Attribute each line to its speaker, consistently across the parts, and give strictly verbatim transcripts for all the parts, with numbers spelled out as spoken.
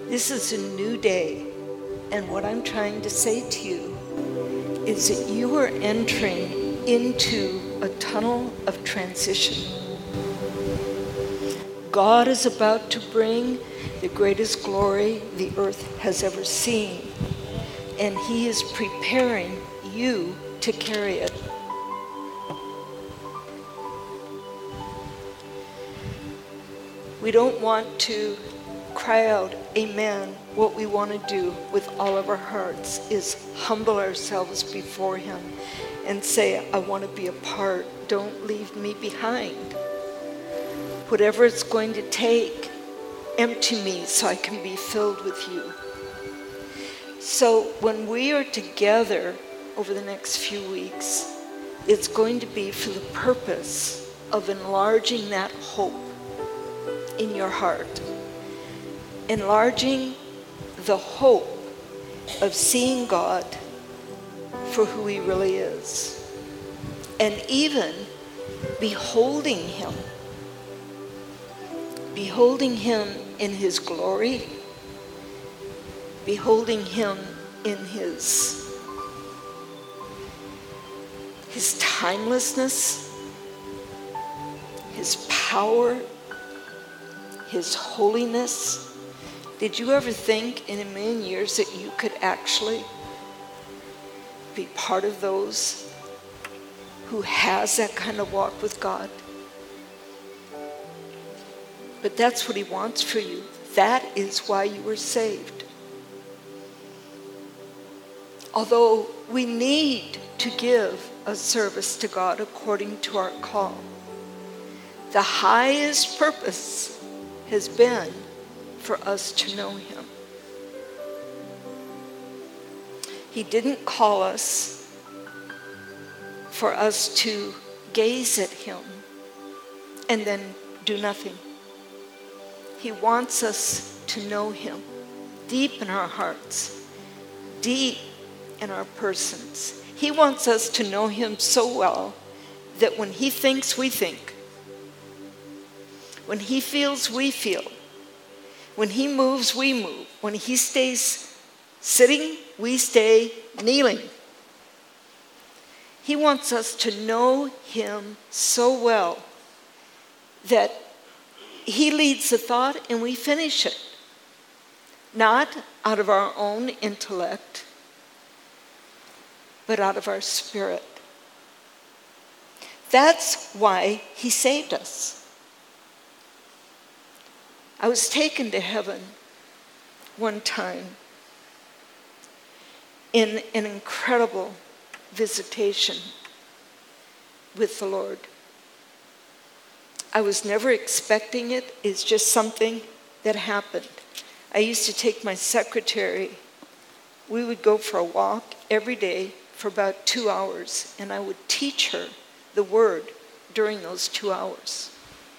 Speaker 1: This is a new day, and what I'm trying to say to you is that you are entering into a tunnel of transition. God is about to bring the greatest glory the earth has ever seen, and he is preparing you to carry it. We don't want to cry out, amen. What we want to do with all of our hearts is humble ourselves before him and say, I want to be a part. Don't leave me behind. Whatever it's going to take, empty me so I can be filled with you. So when we are together over the next few weeks, it's going to be for the purpose of enlarging that hope in your heart. Enlarging the hope of seeing God for who he really is. And even beholding him. Beholding him in his glory. Beholding him in his, his timelessness, his power, his holiness. Did you ever think in a million years that you could actually be part of those who has that kind of walk with God? But that's what he wants for you. That is why you were saved. Although we need to give a service to God according to our call, the highest purpose has been for us to know him. He didn't call us for us to gaze at him and then do nothing. He wants us to know him deep in our hearts, deep in our persons. He wants us to know him so well that when he thinks, we think. When he feels, we feel. When he moves, we move. When he stays sitting, we stay kneeling. He wants us to know him so well that he leads the thought and we finish it. Not out of our own intellect, but out of our spirit. That's why he saved us. I was taken to heaven one time in an incredible visitation with the Lord. I was never expecting it. It's just something that happened. I used to take my secretary. We would go for a walk every day for about two hours, and I would teach her the word during those two hours.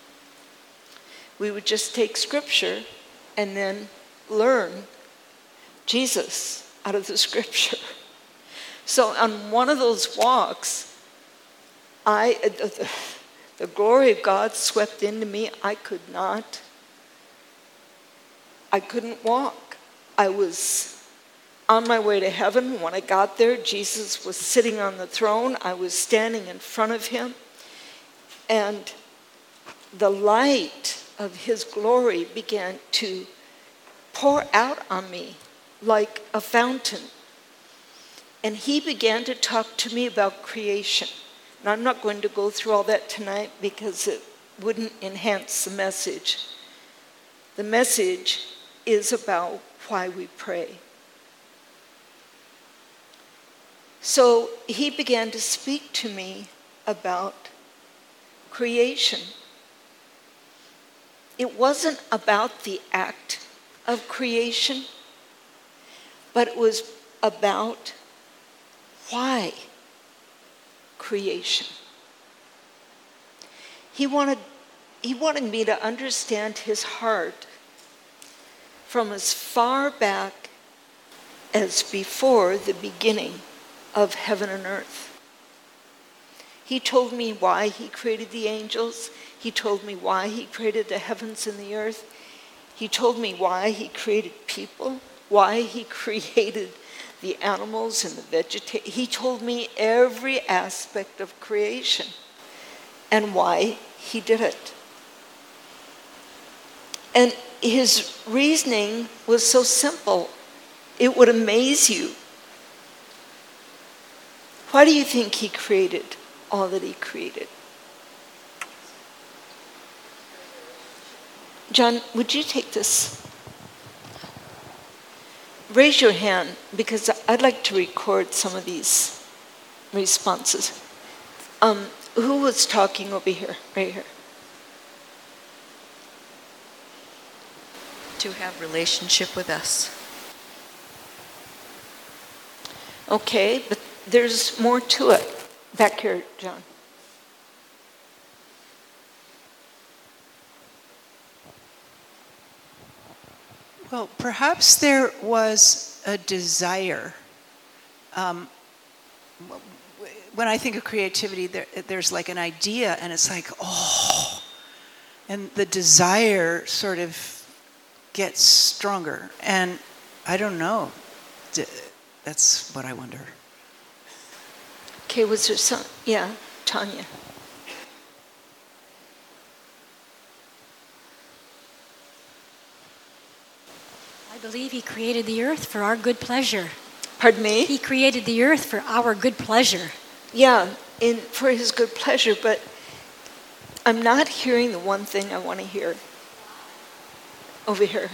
Speaker 1: We would just take scripture and then learn Jesus out of the scripture. So on one of those walks, I the, the glory of God swept into me. I could not, I couldn't walk. I was on my way to heaven. When I got there, Jesus was sitting on the throne. I was standing in front of him. And the light of his glory began to pour out on me like a fountain. And he began to talk to me about creation. And I'm not going to go through all that tonight because it wouldn't enhance the message. The message is about why we pray. So he began to speak to me about creation. It wasn't about the act of creation, but it was about why creation. He wanted, he wanted me to understand his heart from as far back as before the beginning of heaven and earth. He told me why he created the angels. He told me why he created the heavens and the earth. He told me why he created people, why he created the animals and the vegetation. He told me every aspect of creation and why he did it. And his reasoning was so simple, it would amaze you. Why do you think he created all that he created? John, would you take this? Raise your hand, because I'd like to record some of these responses. Um, who was talking over here, right here?
Speaker 2: To have relationship with us.
Speaker 1: Okay, but there's more to it. Back here, John.
Speaker 3: Well, perhaps there was a desire. Um, when I think of creativity, there, there's like an idea, and it's like, oh, and the desire sort of gets stronger. And I don't know. That's what I wonder.
Speaker 1: Okay, was there some? Yeah, Tanya.
Speaker 4: I believe he created the earth for our good pleasure.
Speaker 1: Pardon me?
Speaker 4: He created the earth for our good pleasure.
Speaker 1: Yeah, in, for his good pleasure, but I'm not hearing the one thing I want to hear. Over here.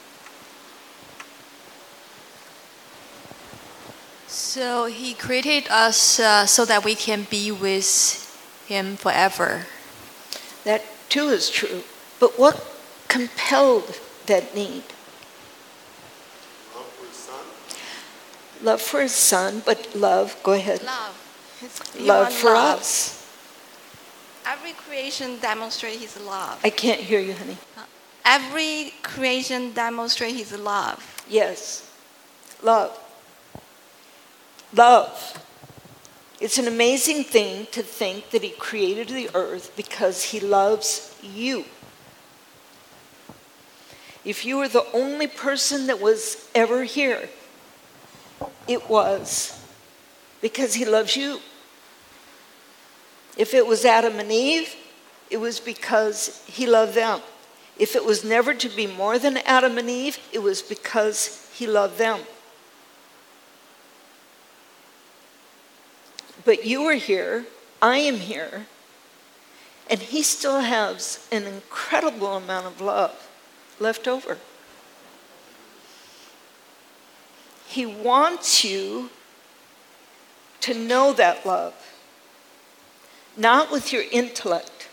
Speaker 2: So he created us uh, so that we can be with him forever.
Speaker 1: That too is true. But what compelled that need?
Speaker 5: Love for his son.
Speaker 1: Love for his son, but love, go ahead.
Speaker 6: Love. His,
Speaker 1: Love for
Speaker 6: love.
Speaker 1: us.
Speaker 6: Every creation demonstrates his love.
Speaker 1: I can't hear you, honey.
Speaker 6: Every creation demonstrates his love.
Speaker 1: Yes. Love. Love. It's an amazing thing to think that he created the earth because he loves you. If you were the only person that was ever here, it was because he loves you. If it was Adam and Eve, it was because he loved them. If it was never to be more than Adam and Eve, it was because he loved them. But you are here, I am here, and he still has an incredible amount of love left over. He wants you to know that love, not with your intellect,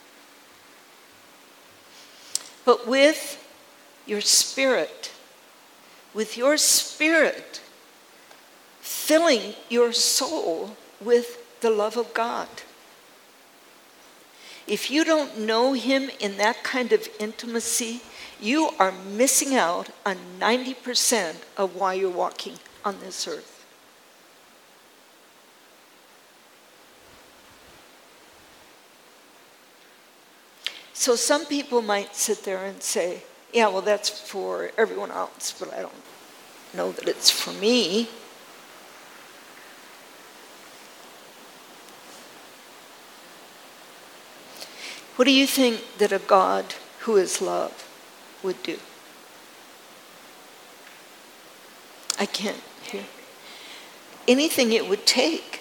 Speaker 1: but with your spirit, with your spirit filling your soul with the love of God. If you don't know him in that kind of intimacy, you are missing out on ninety percent of why you're walking on this earth. So some people might sit there and say, yeah, well, that's for everyone else, but I don't know that it's for me. What do you think that a God who is love would do? I can't hear. Anything it would take.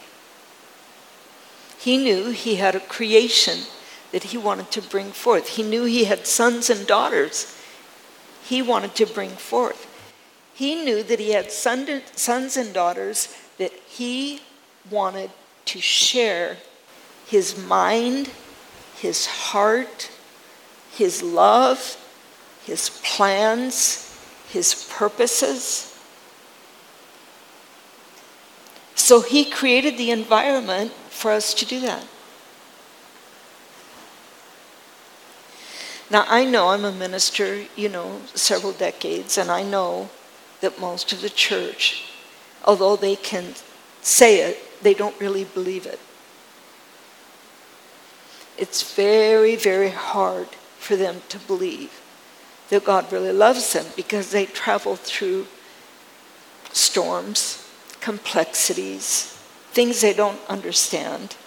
Speaker 1: He knew he had a creation that he wanted to bring forth. He knew he had sons and daughters he wanted to bring forth. He knew that he had son, sons and daughters that he wanted to share his mind, his heart, his love, his plans, his purposes. So he created the environment for us to do that. Now, I know I'm a minister, you know, several decades, and I know that most of the church, although they can say it, they don't really believe it. It's very, very hard for them to believe that God really loves them because they travel through storms, complexities, things they don't understand.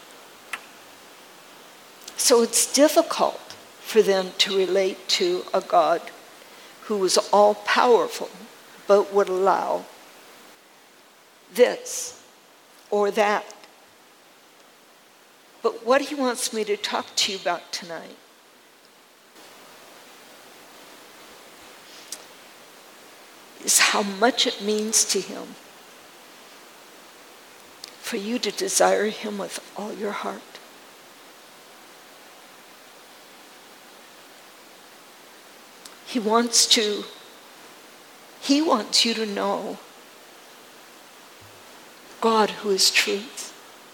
Speaker 1: So it's difficult for them to relate to a God who was all-powerful, but would allow this or that. But what he wants me to talk to you about tonight is how much it means to him for you to desire him with all your heart. He wants to, he wants you to know God who is truth.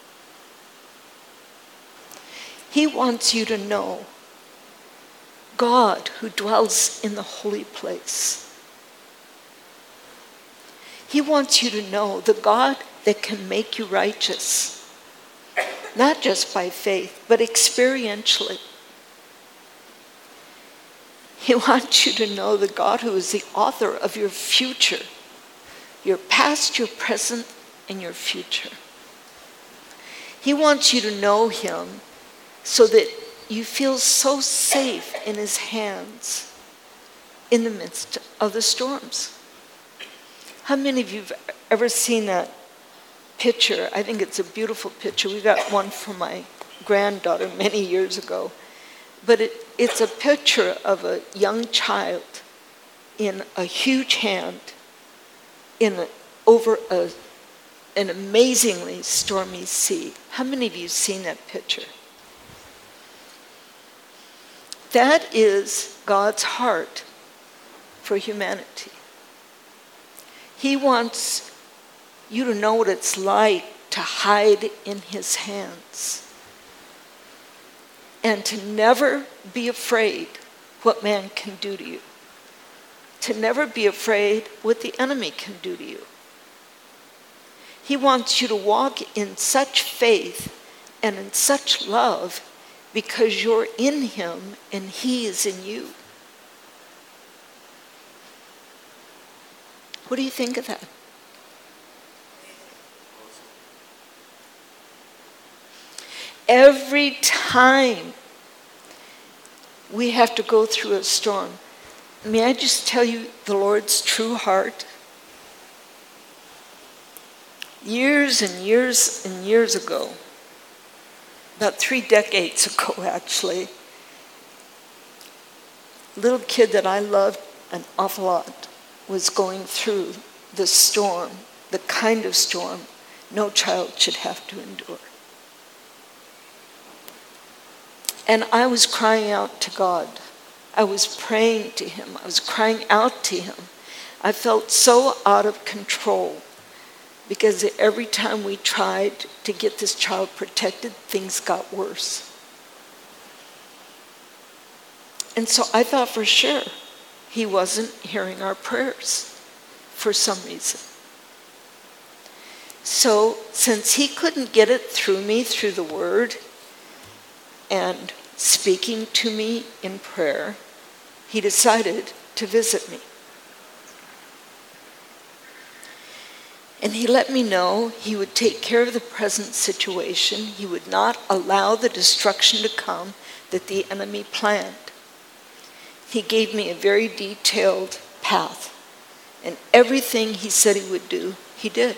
Speaker 1: He wants you to know God who dwells in the holy place. He wants you to know the God that can make you righteous, not just by faith, but experientially. He wants you to know the God who is the author of your future, your past, your present, and your future. He wants you to know him so that you feel so safe in his hands in the midst of the storms. How many of you have ever seen that picture? I think it's a beautiful picture. We got one from my granddaughter many years ago. But it, it's a picture of a young child in a huge hand in a, over a, an amazingly stormy sea. How many of you have seen that picture? That is God's heart for humanity. He wants you to know what it's like to hide in his hands and to never be afraid what man can do to you. To never be afraid what the enemy can do to you. He wants you to walk in such faith and in such love because you're in him and he is in you. What do you think of that? Every time we have to go through a storm, may I just tell you the Lord's true heart? Years and years and years ago, about three decades ago actually, a little kid that I loved an awful lot was going through the storm, the kind of storm no child should have to endure. And I was crying out to God. I was praying to him. I was crying out to him. I felt so out of control because every time we tried to get this child protected, things got worse. And so I thought for sure he wasn't hearing our prayers for some reason. So since he couldn't get it through me through the word and speaking to me in prayer, he decided to visit me. And he let me know he would take care of the present situation. He would not allow the destruction to come that the enemy planned. He gave me a very detailed path. And everything he said he would do, he did.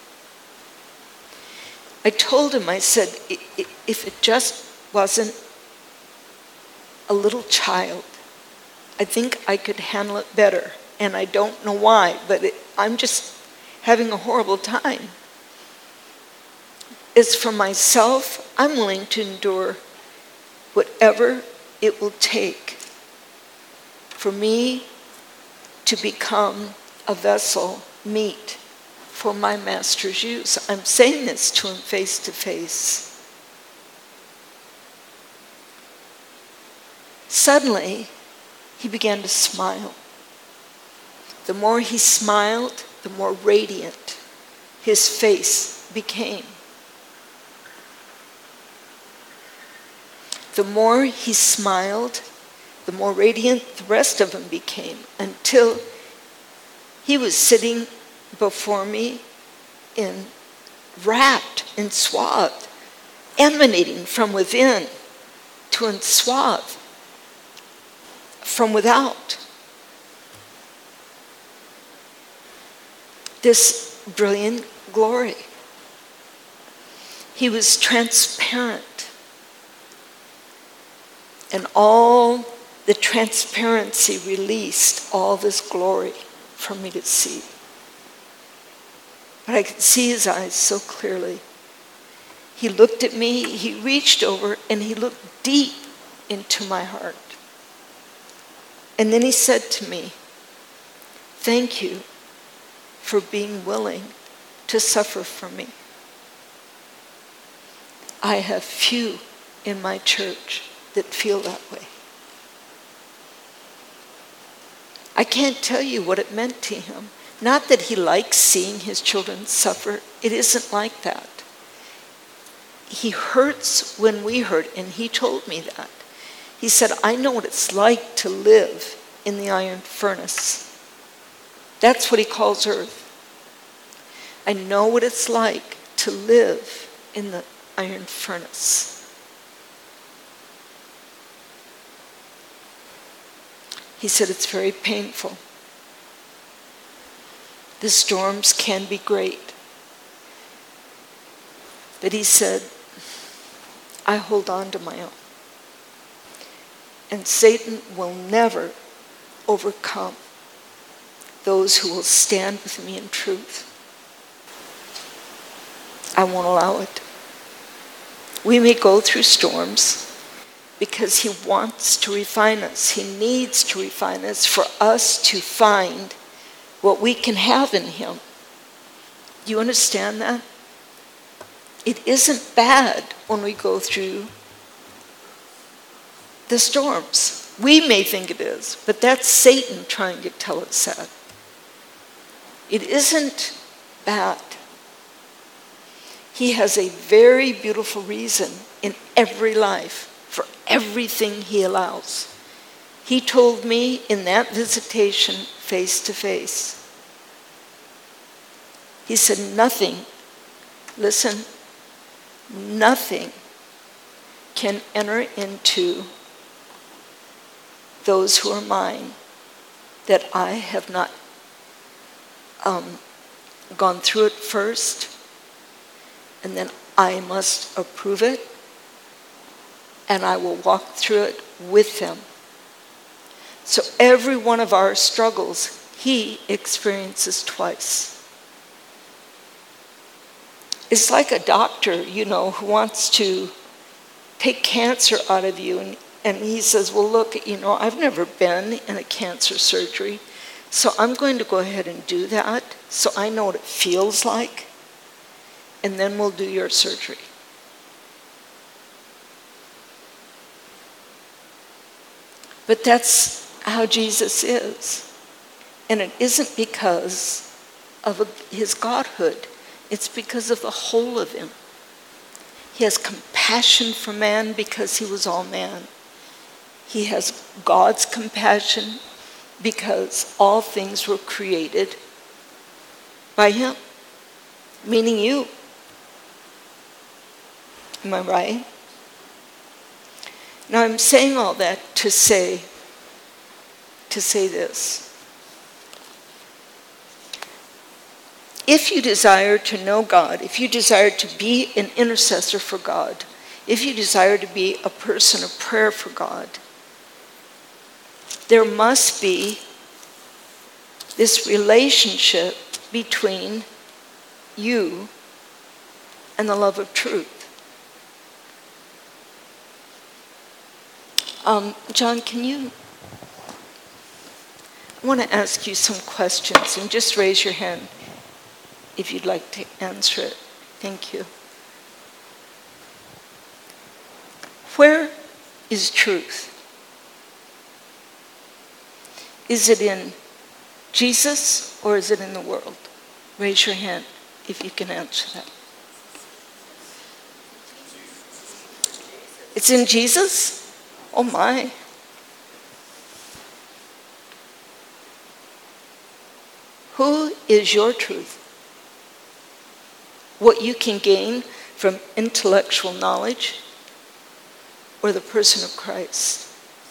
Speaker 1: I told him, I said, if it just wasn't a little child, I think I could handle it better. And I don't know why, but it, I'm just having a horrible time. As for myself, I'm willing to endure whatever it will take for me to become a vessel meet for my master's use. I'm saying this to him face to face. Suddenly, he began to smile. The more he smiled, the more radiant his face became. The more he smiled, the more radiant the rest of him became, until he was sitting before me in wrapped and swathed, emanating from within to enswathe from without. This brilliant glory. He was transparent. And all the transparency released all this glory for me to see. But I could see his eyes so clearly. He looked at me, he reached over, and he looked deep into my heart. And then he said to me, "Thank you for being willing to suffer for me. I have few in my church that feel that way." I can't tell you what it meant to him. Not that he likes seeing his children suffer. It isn't like that. He hurts when we hurt, and he told me that. He said, "I know what it's like to live in the iron furnace." That's what he calls earth. I know what it's like to live in the iron furnace. He said it's very painful. The storms can be great. But he said, I hold on to my own. And Satan will never overcome those who will stand with me in truth. I won't allow it. We may go through storms because he wants to refine us. He needs to refine us for us to find what we can have in him. Do you understand that? It isn't bad when we go through the storms. We may think it is, but that's Satan trying to tell us that. It isn't bad. He has a very beautiful reason in every life for everything he allows. He told me in that visitation face to face. He said, nothing, listen, nothing can enter into those who are mine that I have not um, gone through it first, and then I must approve it, and I will walk through it with them. So every one of our struggles, he experiences twice. It's like a doctor, you know, who wants to take cancer out of you, and, and he says, well, look, you know, I've never been in a cancer surgery, so I'm going to go ahead and do that so I know what it feels like, and then we'll do your surgery. But that's how Jesus is. And it isn't because of his godhood. It's because of the whole of him. He has compassion for man because he was all man. He has God's compassion because all things were created by him, meaning you. Am I right? Now I'm saying all that to say, to say this. If you desire to know God, if you desire to be an intercessor for God, if you desire to be a person of prayer for God, there must be this relationship between you and the love of truth. Um, John, can you, I want to ask you some questions, and just raise your hand if you'd like to answer it. Thank you. Where is truth? Is it in Jesus or is it in the world? Raise your hand if you can answer that. It's in Jesus? Oh my. Who is your truth? What you can gain from intellectual knowledge or the person of Christ?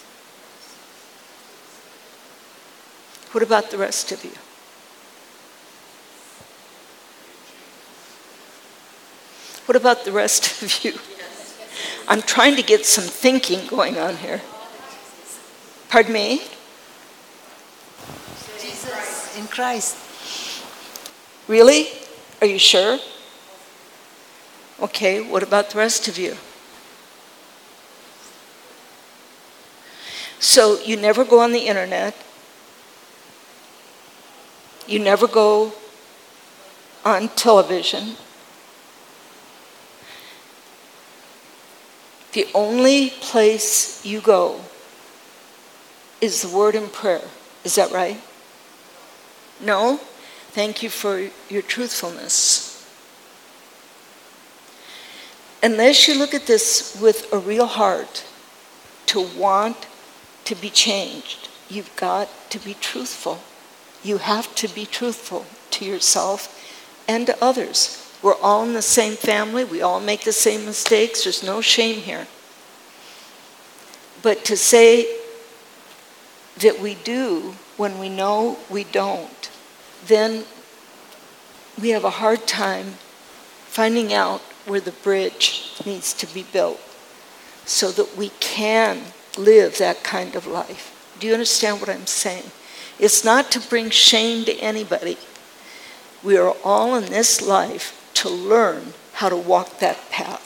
Speaker 1: What about the rest of you? What about the rest of you? I'm trying to get some thinking going on here. Pardon me?
Speaker 7: Jesus in Christ.
Speaker 1: Really? Are you sure? Okay, what about the rest of you? So you never go on the internet. You never go on television. The only place you go is the word and prayer. Is that right? No? Thank you for your truthfulness. Unless you look at this with a real heart to want to be changed, you've got to be truthful. You have to be truthful to yourself and to others. We're all in the same family. We all make the same mistakes. There's no shame here. But to say that we do when we know we don't, then we have a hard time finding out where the bridge needs to be built so that we can live that kind of life. Do you understand what I'm saying? It's not to bring shame to anybody. We are all in this life to learn how to walk that path.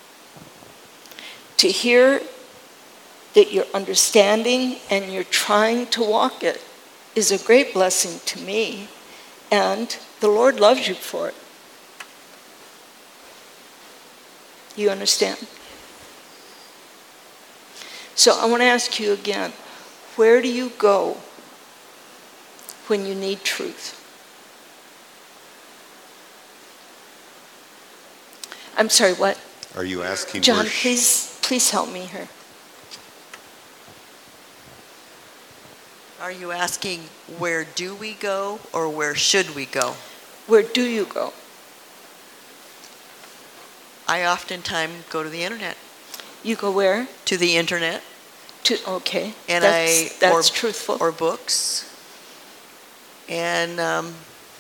Speaker 1: To hear that you're understanding and you're trying to walk it is a great blessing to me, and the Lord loves you for it. You understand? So I want to ask you again, where do you go when you need truth? I'm sorry, what?
Speaker 5: Are you asking
Speaker 1: John,
Speaker 5: where sh-
Speaker 1: please, please help me here.
Speaker 8: Are you asking where do we go or where should we go?
Speaker 1: Where do you go?
Speaker 8: I oftentimes go to the internet.
Speaker 1: You go where?
Speaker 8: To the internet.
Speaker 1: To okay.
Speaker 8: And
Speaker 1: that's,
Speaker 8: I
Speaker 1: that's
Speaker 8: or,
Speaker 1: truthful.
Speaker 8: Or books. And um,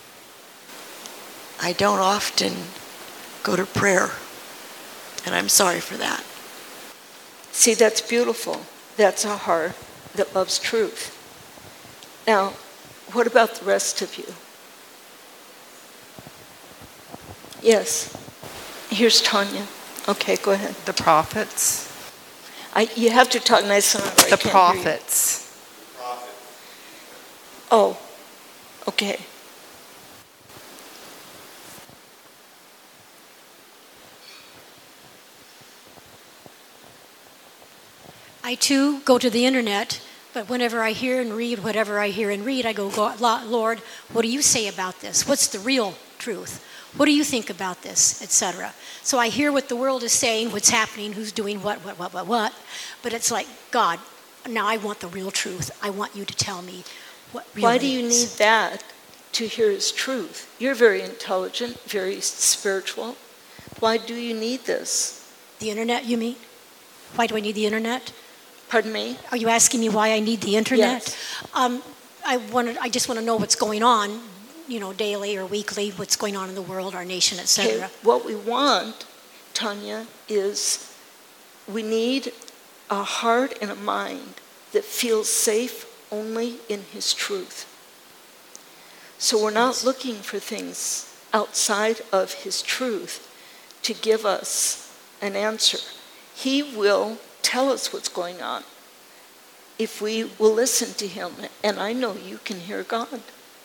Speaker 8: I don't often go to prayer. And I'm sorry for that.
Speaker 1: See, that's beautiful. That's a heart that loves truth. Now, what about the rest of you? Yes. Here's Tanya. Okay, go ahead.
Speaker 9: The prophets.
Speaker 1: I, you have to talk nice and loud. I
Speaker 9: The
Speaker 1: can't hear you.
Speaker 9: prophets.
Speaker 1: Oh, okay.
Speaker 4: I too go to the internet, but whenever I hear and read whatever I hear and read, I go, "God, Lord, what do you say about this? What's the real truth? What do you think about this?" et cetera. So I hear what the world is saying, what's happening, who's doing what, what, what, what, what. But it's like, God, now I want the real truth. I want you to tell me what really
Speaker 1: Why do you
Speaker 4: is.
Speaker 1: need that to hear his truth? You're very intelligent, very spiritual. Why do you need this?
Speaker 4: The internet, you mean? Why do I need the internet?
Speaker 1: Pardon me?
Speaker 4: Are you asking me why I need the internet?
Speaker 1: Yes.
Speaker 4: Um, I wanted, I just want to know what's going on, you know, daily or weekly, what's going on in the world, our nation, et cetera.
Speaker 1: Okay, what we want, Tanya, is we need a heart and a mind that feels safe only in his truth. So we're not looking for things outside of his truth to give us an answer. He will tell us what's going on if we will listen to him. And I know you can hear God.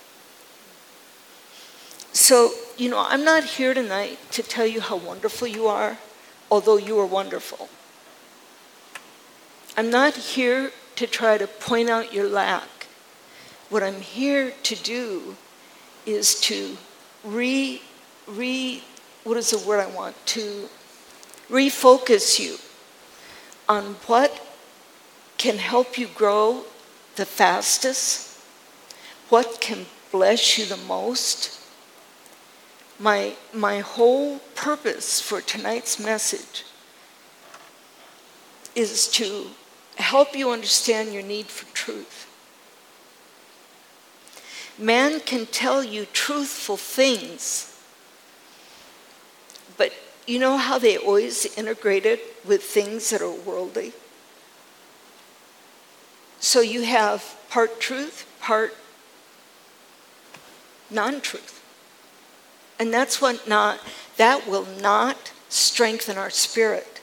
Speaker 1: So, you know, I'm not here tonight to tell you how wonderful you are, although you are wonderful. I'm not here to try to point out your lack. What I'm here to do is to re, re, what is the word I want? To refocus you on what can help you grow the fastest, what can bless you the most. My, my whole purpose for tonight's message is to help you understand your need for truth. Man can tell you truthful things, but you know how they always integrate it with things that are worldly? So you have part truth, part non-truth. And that's what not, that will not strengthen our spirit.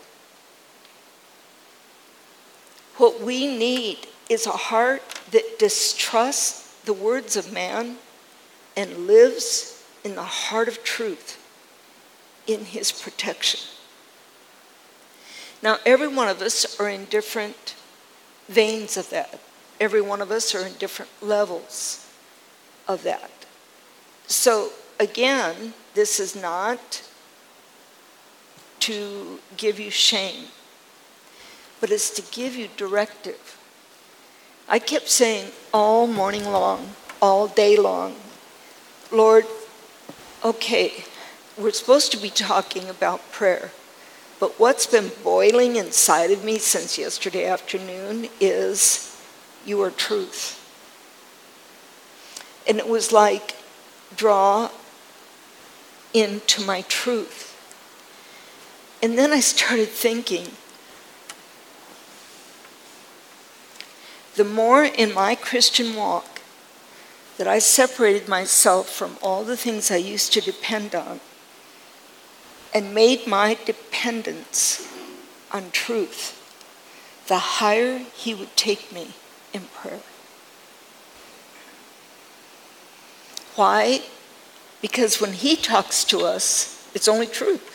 Speaker 1: What we need is a heart that distrusts the words of man and lives in the heart of truth in his protection. Now, every one of us are in different veins of that. Every one of us are in different levels of that. So, again, this is not to give you shame, but it's to give you directive. I kept saying all morning long, all day long, Lord, okay, we're supposed to be talking about prayer, but what's been boiling inside of me since yesterday afternoon is your truth. And it was like, draw into my truth. And then I started thinking, the more in my Christian walk that I separated myself from all the things I used to depend on and made my dependence on truth, the higher he would take me in prayer. Why? Because when he talks to us, it's only truth.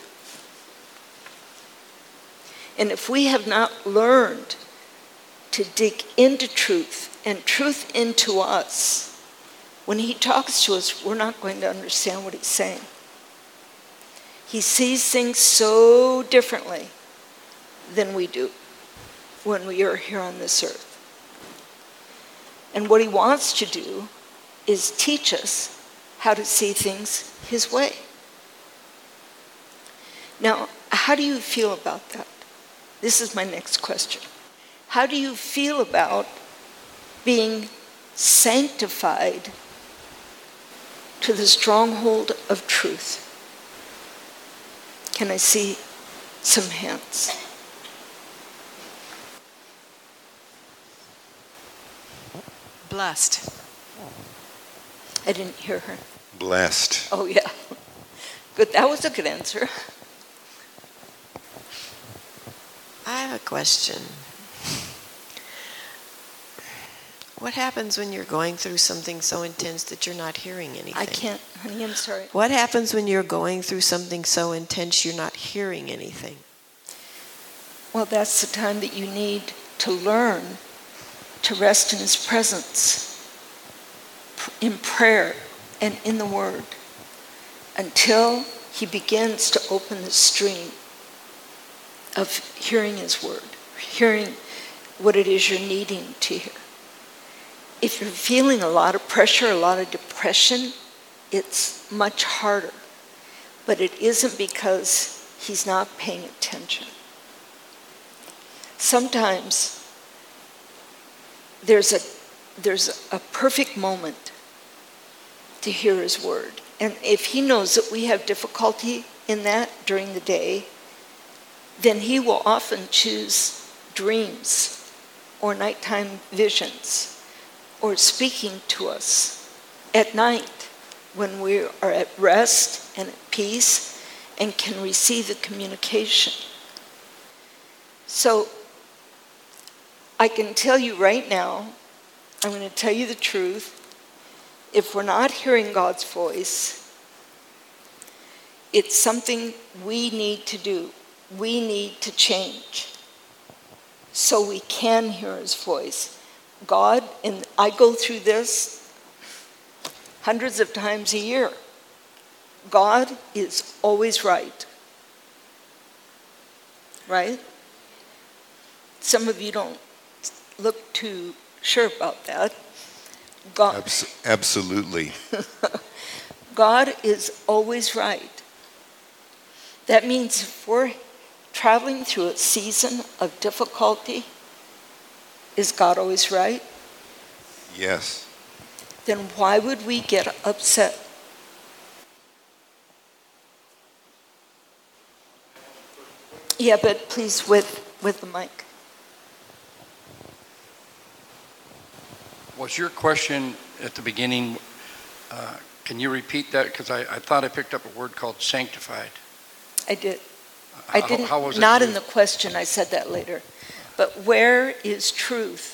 Speaker 1: And if we have not learned to dig into truth and truth into us, when he talks to us, we're not going to understand what he's saying. He sees things so differently than we do when we are here on this earth. And what he wants to do is teach us how to see things his way. Now, how do you feel about that? This is my next question. How do you feel about being sanctified to the stronghold of truth? Can I see some hands?
Speaker 9: Blessed.
Speaker 1: I didn't hear her.
Speaker 5: Blessed.
Speaker 1: Oh, yeah. Good. That was a good answer.
Speaker 10: I have a question. What happens when you're going through something so intense that you're not hearing anything?
Speaker 1: I can't, honey, I'm sorry.
Speaker 10: What happens when you're going through something so intense you're not hearing anything?
Speaker 1: Well, that's the time that you need to learn to rest in his presence, in prayer and in the Word, until he begins to open the stream of hearing his Word, hearing what it is you're needing to hear. If you're feeling a lot of pressure, a lot of depression, it's much harder. But it isn't because he's not paying attention. Sometimes there's a there's a perfect moment to hear his word. And if he knows that we have difficulty in that during the day, then he will often choose dreams or nighttime visions or speaking to us at night when we are at rest and at peace and can receive the communication. So I can tell you right now, I'm going to tell you the truth, if we're not hearing God's voice, it's something we need to do. We need to change so we can hear his voice. God, and I go through this hundreds of times a year. God is always right. Right? Some of you don't look too sure about that. God,
Speaker 11: Abs- absolutely.
Speaker 1: God is always right. That means if we're traveling through a season of difficulty, is God always right?
Speaker 11: Yes.
Speaker 1: Then why would we get upset? Yeah, but please with, with the mic.
Speaker 12: Was your question at the beginning, uh, can you repeat that? Because I, I thought I picked up a word called sanctified.
Speaker 1: I did. I
Speaker 12: How-
Speaker 1: didn't,
Speaker 12: how was it
Speaker 1: not in
Speaker 12: used?
Speaker 1: the question, I said that later. But where is truth?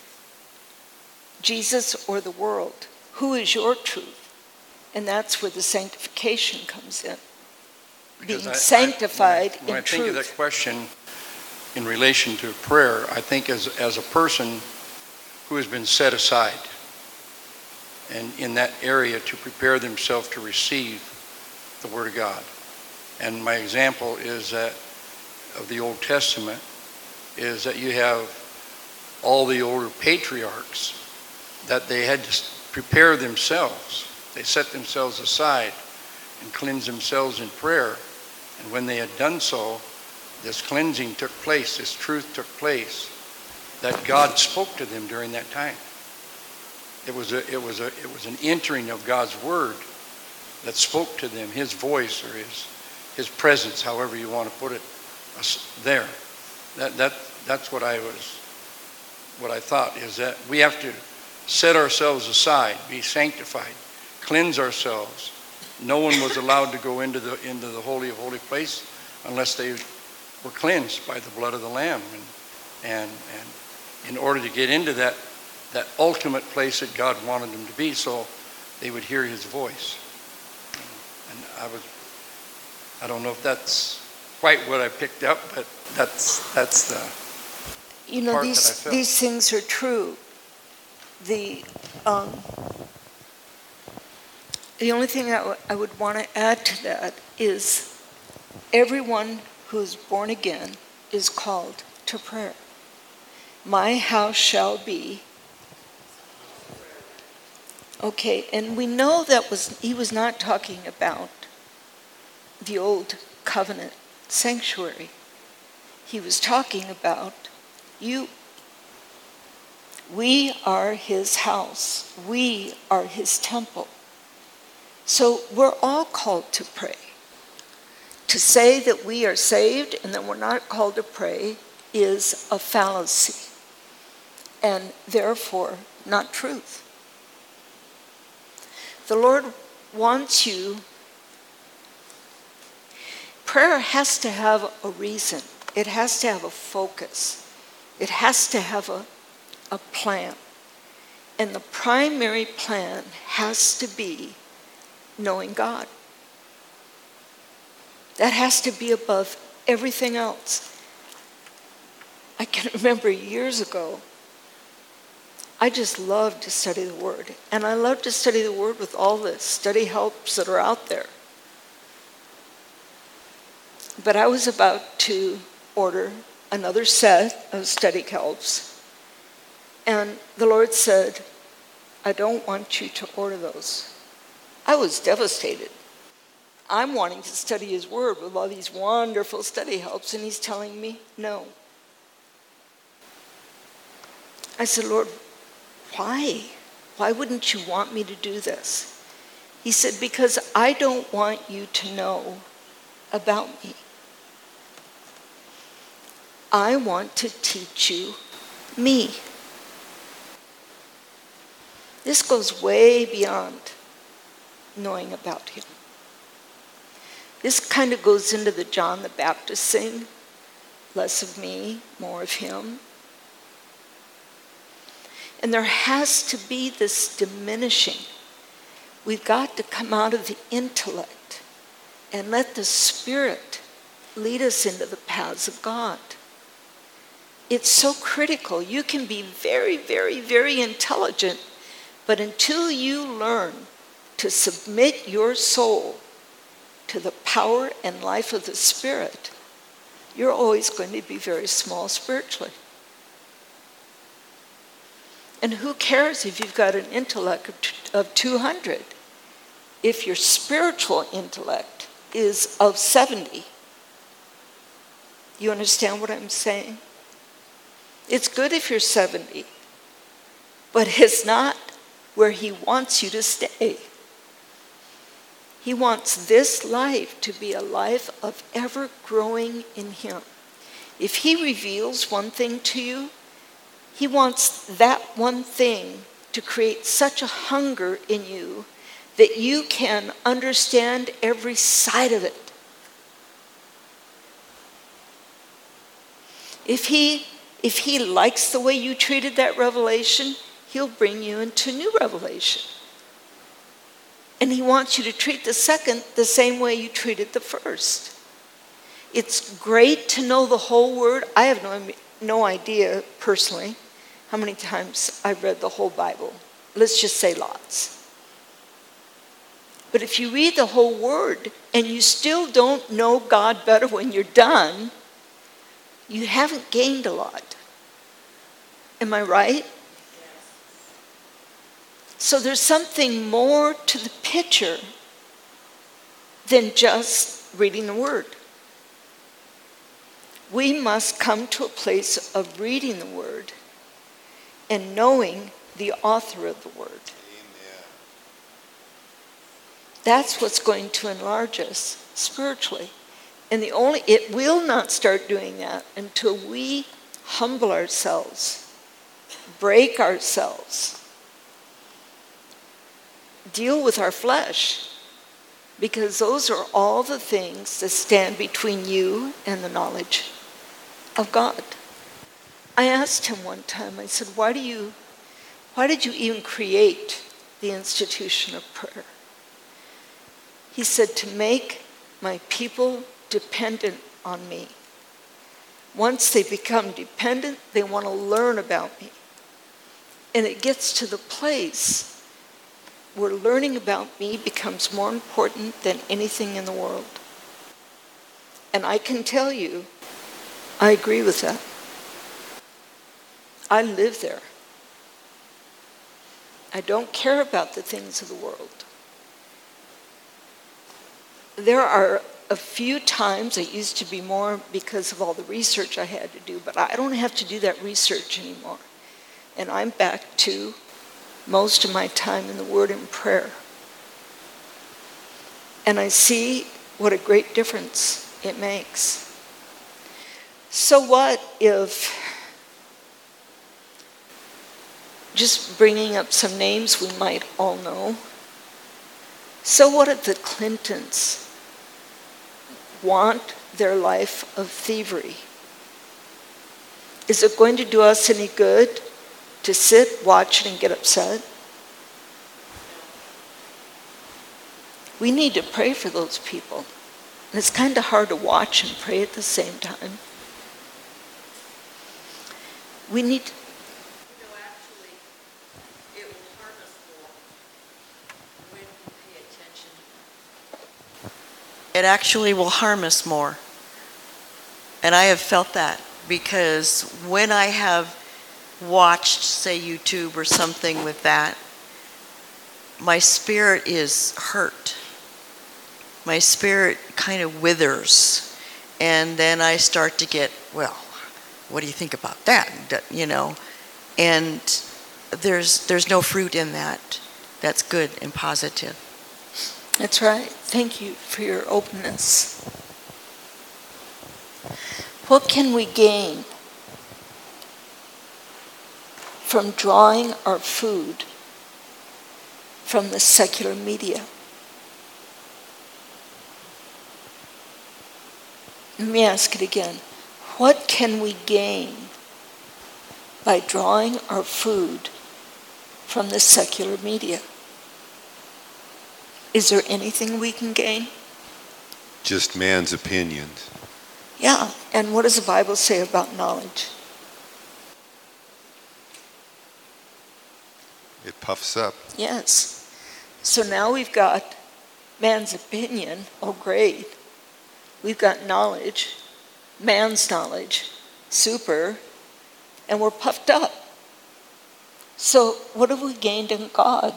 Speaker 1: Jesus or the world? Who is your truth? And that's where the sanctification comes in.
Speaker 12: Because
Speaker 1: Being
Speaker 12: I- I-
Speaker 1: sanctified
Speaker 12: when I, when I
Speaker 1: in
Speaker 12: think of
Speaker 1: truth.
Speaker 12: that question in relation to prayer, I think as, as a person who has been set aside and in that area to prepare themselves to receive the Word of God. And my example is that of the Old Testament is that you have all the older patriarchs that they had to prepare themselves. They set themselves aside and cleanse themselves in prayer. And when they had done so, this cleansing took place, this truth took place, that God spoke to them during that time. It was a, it was a, it was an entering of God's word that spoke to them, his voice or his, his presence, however you want to put it, there. That, that, that's what I was, what I thought is that we have to set ourselves aside, be sanctified, cleanse ourselves. No one was allowed to go into the into the Holy of Holy Place unless they were cleansed by the blood of the Lamb. And and and in order to get into that that ultimate place that God wanted them to be, so they would hear his voice. And I was I don't know if that's quite what I picked up, but that's that's the
Speaker 1: You know,
Speaker 12: part
Speaker 1: these,
Speaker 12: that I felt.
Speaker 1: these things are true. The, um, the only thing I, w- I would want to add to that is everyone who is born again is called to prayer. My house shall be. Okay, and we know that was he was not talking about the old covenant sanctuary. He was talking about you. We are his house. We are his temple. So we're all called to pray. To say that we are saved and that we're not called to pray is a fallacy and therefore not truth. The Lord wants you. Prayer has to have a reason. It has to have a focus. It has to have a a plan. And the primary plan has to be knowing God. That has to be above everything else. I can remember years ago, I just loved to study the Word. And I love to study the Word with all the study helps that are out there. But I was about to order another set of study helps. And the Lord said, I don't want you to order those. I was devastated. I'm wanting to study his word with all these wonderful study helps, and he's telling me no. I said, Lord, why? Why wouldn't you want me to do this? He said, because I don't want you to know about me. I want to teach you me. This goes way beyond knowing about him. This kind of goes into the John the Baptist thing. Less of me, more of him. And there has to be this diminishing. We've got to come out of the intellect and let the Spirit lead us into the paths of God. It's so critical. You can be very, very, very intelligent, but until you learn to submit your soul to the power and life of the Spirit, you're always going to be very small spiritually. And who cares if you've got an intellect of t- of two hundred? If your spiritual intellect is of seventy. You understand what I'm saying? It's good if you're seventy, but it's not where he wants you to stay. He wants this life to be a life of ever growing in him. If he reveals one thing to you, he wants that one thing to create such a hunger in you that you can understand every side of it. If he, if he likes the way you treated that revelation, he'll bring you into new revelation. And he wants you to treat the second the same way you treated the first. It's great to know the whole word. I have no, no idea personally how many times I've read the whole Bible. Let's just say lots. But if you read the whole word and you still don't know God better when you're done, you haven't gained a lot. Am I right? So there's something more to the picture than just reading the word. We must come to a place of reading the word and knowing the author of the word.
Speaker 11: Amen.
Speaker 1: That's what's going to enlarge us spiritually. And the only it will not start doing that until we humble ourselves, break ourselves, deal with our flesh, because those are all the things that stand between you and the knowledge of God. I asked him one time, I said, why do you, why did you even create the institution of prayer? He said, to make my people dependent on me. Once they become dependent, they want to learn about me. And it gets to the place where learning about me becomes more important than anything in the world. And I can tell you, I agree with that. I live there. I don't care about the things of the world. There are a few times, it used to be more because of all the research I had to do, but I don't have to do that research anymore. And I'm back to most of my time in the Word and prayer. And I see what a great difference it makes. So what if, just bringing up some names we might all know, so what if the Clintons want their life of thievery? Is it going to do us any good to sit, watch it, and get upset? We need to pray for those people. And it's kind of hard to watch and pray at the same time. We need to,
Speaker 8: You know, actually, it will hurt us more when we pay attention. It actually will harm us more. And I have felt that because when I have watched, say, YouTube or something with that, my spirit is hurt. My spirit kind of withers. And then I start to get, well, what do you think about that? You know, and there's there's no fruit in that. That's good and positive.
Speaker 1: that's right. Thank you for your openness. What can we gain from drawing our food from the secular media? Let me ask it again. What can we gain by drawing our food from the secular media? Is there anything we can gain?
Speaker 11: Just man's opinions.
Speaker 1: Yeah, and what does the Bible say about knowledge?
Speaker 11: It puffs up.
Speaker 1: Yes. So now we've got man's opinion. Oh, great. We've got knowledge, man's knowledge, super, and we're puffed up. So what have we gained in God?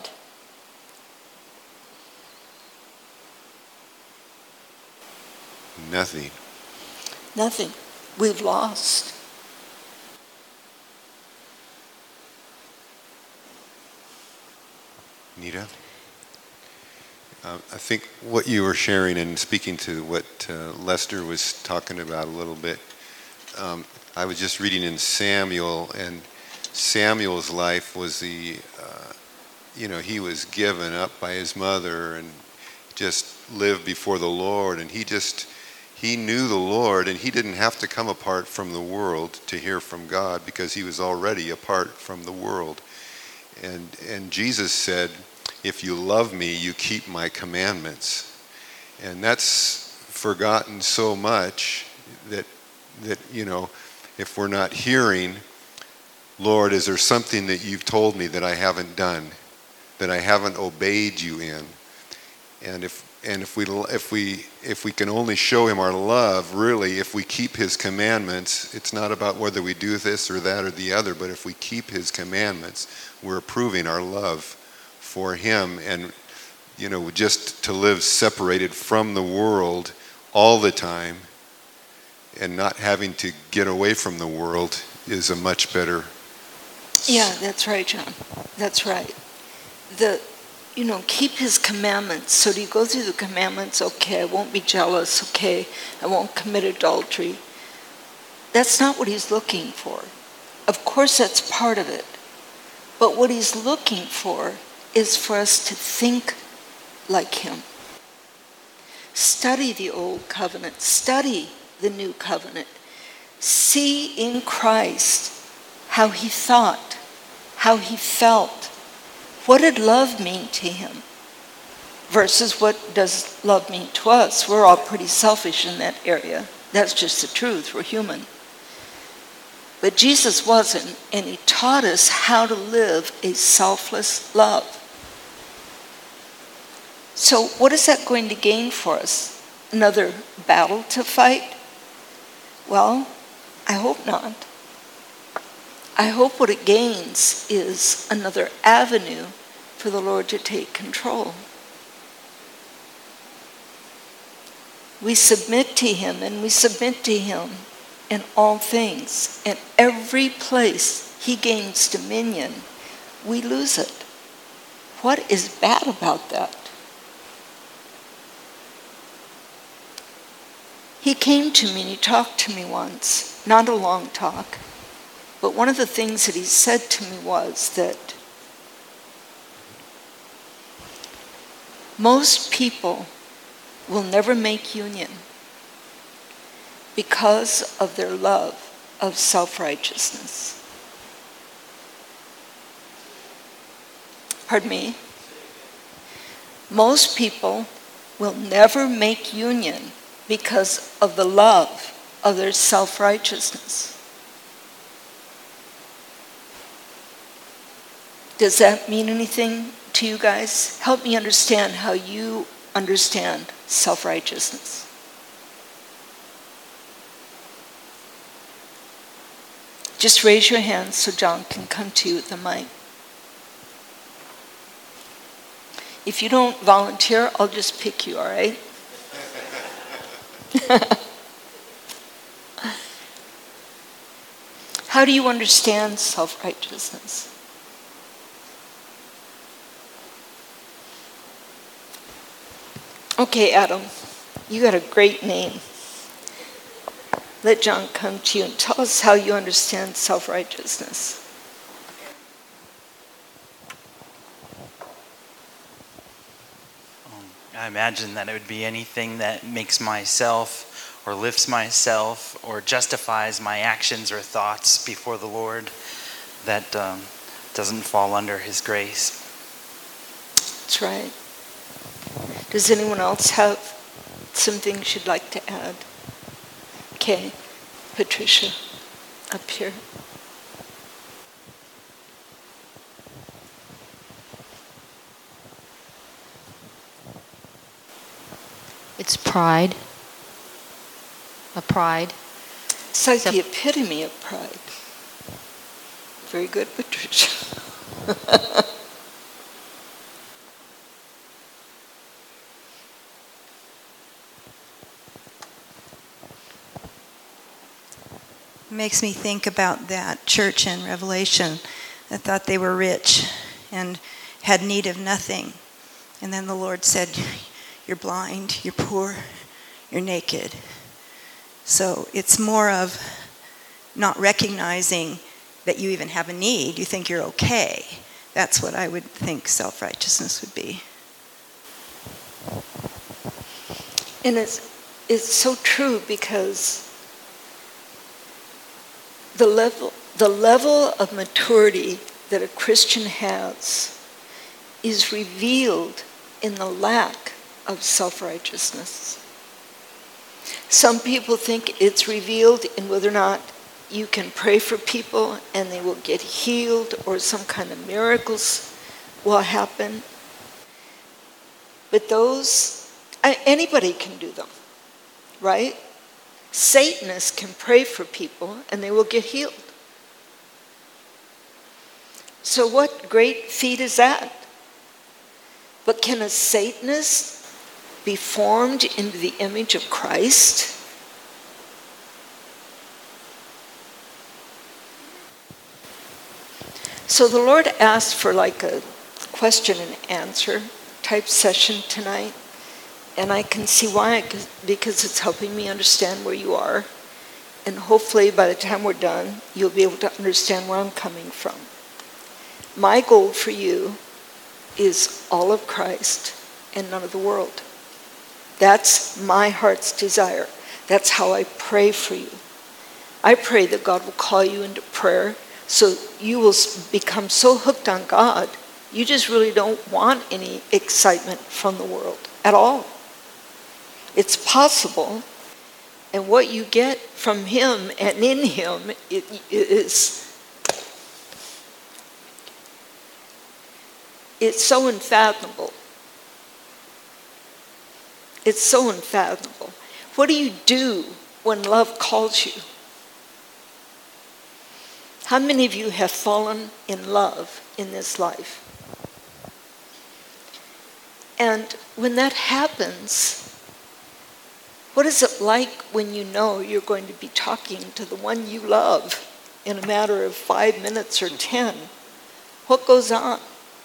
Speaker 11: Nothing.
Speaker 1: Nothing. We've lost.
Speaker 11: Nita? Uh, I think what you were sharing and speaking to what uh, Lester was talking about a little bit, um, I was just reading in Samuel, and Samuel's life was the, uh, you know, he was given up by his mother and just lived before the Lord, and he just, he knew the Lord, and he didn't have to come apart from the world to hear from God because he was already apart from the world. And, and Jesus said, if you love me, you keep my commandments. And that's forgotten so much that, that, you know, if we're not hearing, Lord, is there something that you've told me that I haven't done, that I haven't obeyed you in? And if and if we if we if we can only show him our love, really, if we keep his commandments, it's not about whether we do this or that or the other, but if we keep his commandments, we're proving our love for him. And, you know, just to live separated from the world all the time and not having to get away from the world is a much better.
Speaker 1: Yeah, that's right, John. That's right. The, you know, keep his commandments. So do you go through the commandments? Okay, I won't be jealous. Okay, I won't commit adultery. That's not what he's looking for. Of course, that's part of it. But what he's looking for is for us to think like him. Study the old covenant. Study the new covenant. See in Christ how he thought, how he felt. What did love mean to him? Versus what does love mean to us? We're all pretty selfish in that area. That's just the truth. We're human. But Jesus wasn't, and he taught us how to live a selfless love. So what is that going to gain for us? Another battle to fight? Well, I hope not. I hope what it gains is another avenue for the Lord to take control. We submit to him, and we submit to him in all things. And every place he gains dominion, we lose it. What is bad about that? He came to me and he talked to me once, not a long talk. But one of the things that he said to me was that most people will never make union because of their love of self-righteousness. Pardon me? Most people will never make union because of the love of their self-righteousness. Does that mean anything to you guys? Help me understand how you understand self-righteousness. Just raise your hand so John can come to you with the mic. If you don't volunteer, I'll just pick you, all right? How do you understand self-righteousness? Okay, Adam, you got a great name. Let John come to you and tell us how you understand self-righteousness.
Speaker 13: Um, I imagine that it would be anything that makes myself or lifts myself or justifies my actions or thoughts before the Lord that um, doesn't fall under his grace.
Speaker 1: That's right. Does anyone else have some things you'd like to add? Okay, Patricia, up here.
Speaker 14: It's pride. A pride.
Speaker 1: It's like the epitome of pride. Very good, Patricia.
Speaker 15: Makes me think about that church in Revelation that thought they were rich and had need of nothing. And then the Lord said, you're blind, you're poor, you're naked. So it's more of not recognizing that you even have a need. You think you're okay. That's what I would think self-righteousness would be.
Speaker 1: And it's, it's so true because the level, the level of maturity that a Christian has is revealed in the lack of self-righteousness. Some people think it's revealed in whether or not you can pray for people and they will get healed or some kind of miracles will happen. But those, anybody can do them, right? Satanists can pray for people and they will get healed. So what great feat is that? But can a Satanist be formed into the image of Christ? So the Lord asked for like a question and answer type session tonight. And I can see why, because it's helping me understand where you are. And hopefully by the time we're done, you'll be able to understand where I'm coming from. My goal for you is all of Christ and none of the world. That's my heart's desire. That's how I pray for you. I pray that God will call you into prayer so you will become so hooked on God, you just really don't want any excitement from the world at all. It's possible, and what you get from Him and in Him it, it is it's so unfathomable. It's so unfathomable. What do you do when love calls you? How many of you have fallen in love in this life? And when that happens, what is it like when you know you're going to be talking to the one you love in a matter of five minutes or ten? What goes on?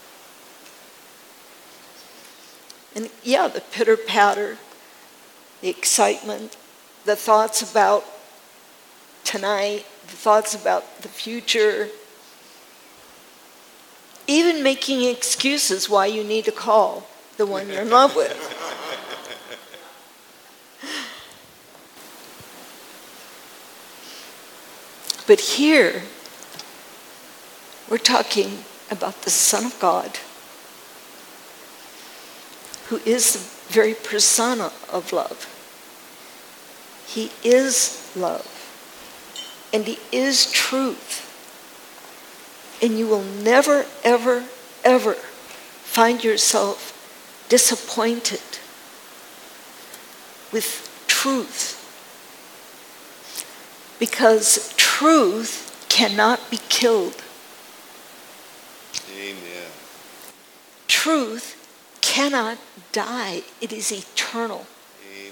Speaker 1: And yeah, the pitter-patter, the excitement, the thoughts about tonight, the thoughts about the future, even making excuses why you need to call the one you're in love with. But here, we're talking about the Son of God, who is the very persona of love. He is love. And He is truth. And you will never, ever, ever find yourself disappointed with truth. Because truth cannot be killed.
Speaker 11: Amen.
Speaker 1: Truth cannot die. It is eternal.
Speaker 11: Amen.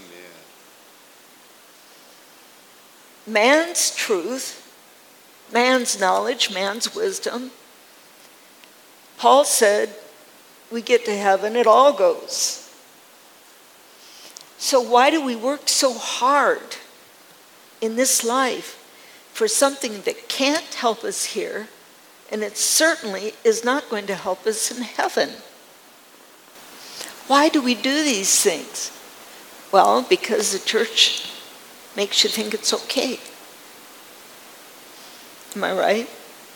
Speaker 1: Man's truth, man's knowledge, man's wisdom. Paul said, we get to heaven, it all goes. So why do we work so hard in this life for something that can't help us here, and it certainly is not going to help us in heaven? Why do we do these things? Well, because the church makes you think it's okay. Am I right?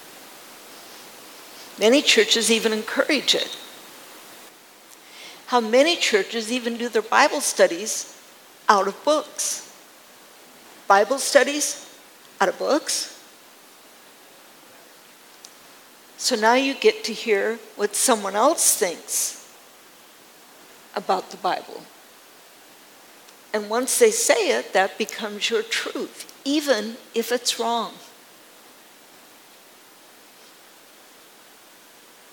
Speaker 1: Many churches even encourage it. How many churches even do their Bible studies out of books? Bible studies out of books? So now you get to hear what someone else thinks about the Bible. And once they say it, that becomes your truth, even if it's wrong.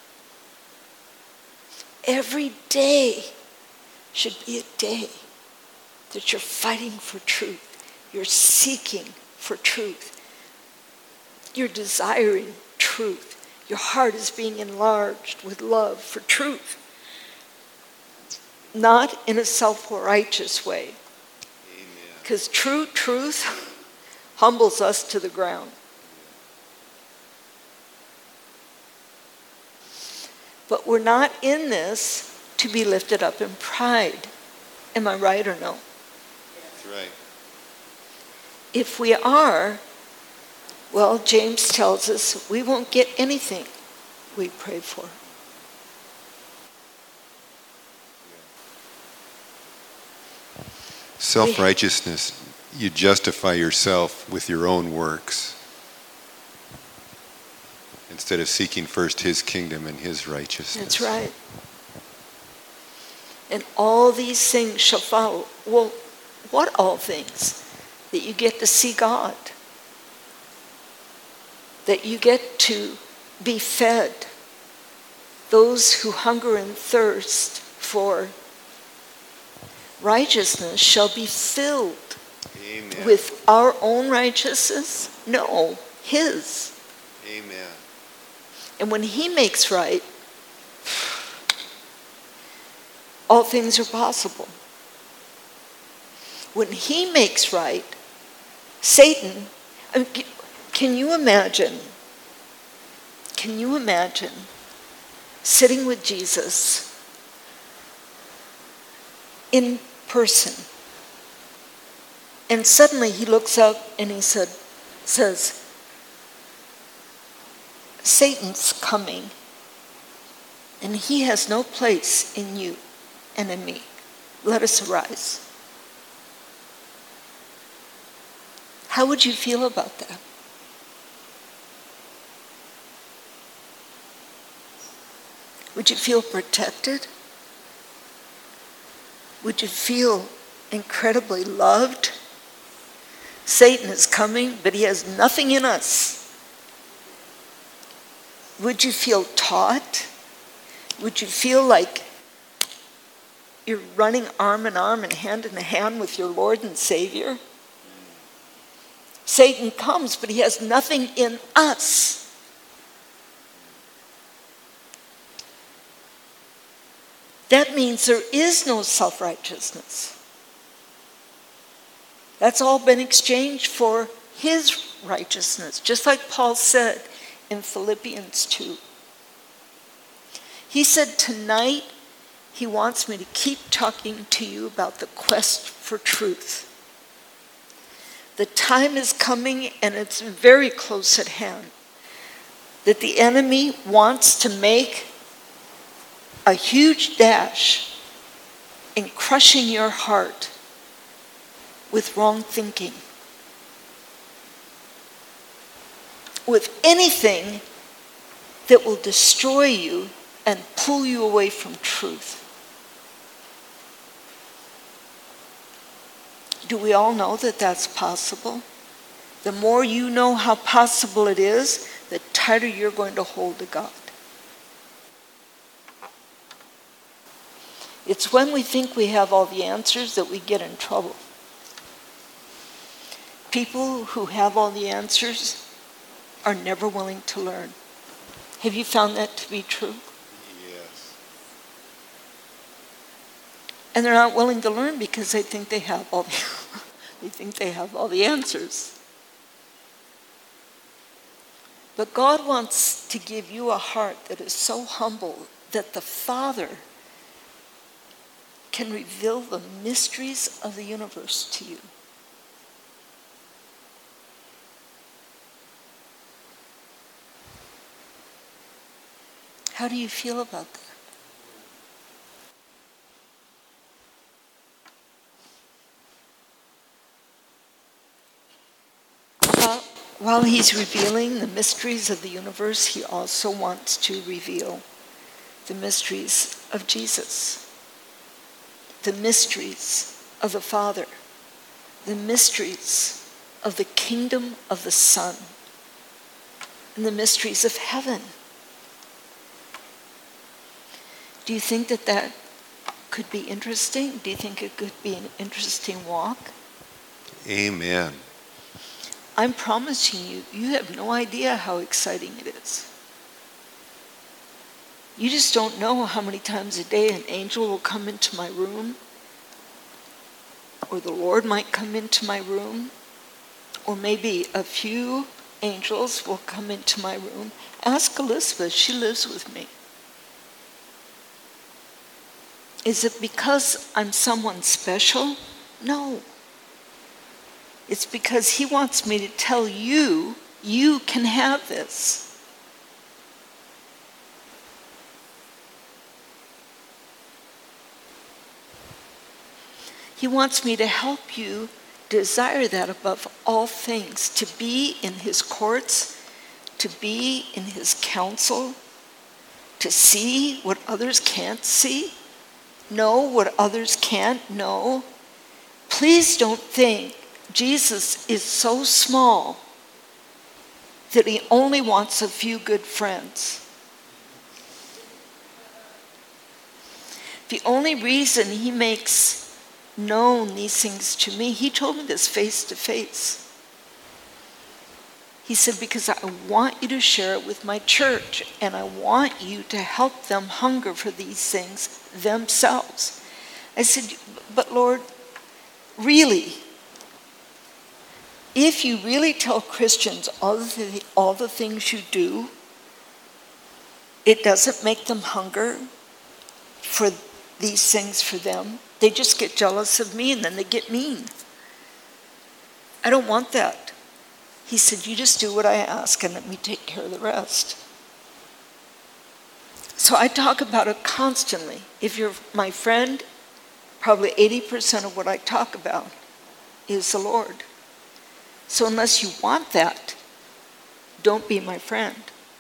Speaker 1: every day should be a day that you're fighting for truth. You're seeking for truth. You're desiring truth. Your heart is being enlarged with love for truth. Not in a self-righteous way. Because true truth humbles us to the ground. But we're not in this to be lifted up in pride. Am I right or no?
Speaker 11: That's right.
Speaker 1: If we are, well, James tells us we won't get anything we pray for.
Speaker 11: Self-righteousness, you justify yourself with your own works instead of seeking first his kingdom and his righteousness.
Speaker 1: That's right. And all these things shall follow. Well, what all things? That you get to see God. That you get to be fed. Those who hunger and thirst for righteousness shall be filled.
Speaker 11: Amen.
Speaker 1: With our own righteousness? No, his.
Speaker 11: Amen.
Speaker 1: And when he makes right, all things are possible. When he makes right, Satan, I mean, can you imagine, can you imagine sitting with Jesus in person, and suddenly he looks up and he said, says, Satan's coming, and he has no place in you and in me. Let us arise. How would you feel about that? Would you feel protected? Would you feel incredibly loved? Satan is coming, but he has nothing in us. Would you feel taught? Would you feel like you're running arm in arm and hand in hand with your Lord and Savior? Satan comes, but he has nothing in us. That means there is no self-righteousness. That's all been exchanged for his righteousness, just like Paul said in Philippians two. He said, tonight he wants me to keep talking to you about the quest for truth. The time is coming, and it's very close at hand, that the enemy wants to make a huge dash in crushing your heart with wrong thinking, with anything that will destroy you and pull you away from truth. Do we all know that that's possible? The more you know how possible it is, the tighter you're going to hold to God. It's when we think we have all the answers that we get in trouble. People who have all the answers are never willing to learn. Have you found that to be true?
Speaker 11: Yes.
Speaker 1: And they're not willing to learn because they think they have all the, they think they have all the answers. But God wants to give you a heart that is so humble that the Father can reveal the mysteries of the universe to you. How do you feel about that? While, while he's revealing the mysteries of the universe, he also wants to reveal the mysteries of Jesus, the mysteries of the Father, the mysteries of the kingdom of the Son, and the mysteries of heaven. Do you think that that could be interesting? Do you think it could be an interesting walk?
Speaker 11: Amen.
Speaker 1: I'm promising you, you have no idea how exciting it is. You just don't know how many times a day an angel will come into my room, or the Lord might come into my room, or maybe a few angels will come into my room. Ask Elizabeth, she lives with me. Is it because I'm someone special? No. It's because he wants me to tell you, you can have this. He wants me to help you desire that above all things, to be in his courts, to be in his counsel, to see what others can't see, know what others can't know. Please don't think Jesus is so small that he only wants a few good friends. The only reason he makes known these things to me, he told me this face to face. He said, because I want you to share it with my church, and I want you to help them hunger for these things themselves. I said, but Lord, really, if you really tell Christians all the, all the things you do, it doesn't make them hunger for these things for them. They just get jealous of me and then they get mean. I don't want that. He said, you just do what I ask and let me take care of the rest. So I talk about it constantly. If you're my friend, probably eighty percent of what I talk about is the Lord. So unless you want that, don't be my friend.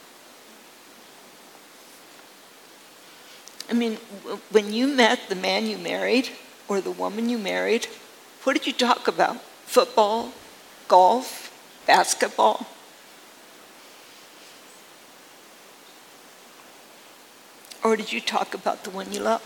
Speaker 1: I mean, when you met the man you married or the woman you married, what did you talk about? Football, golf, basketball? Or did you talk about the one you love?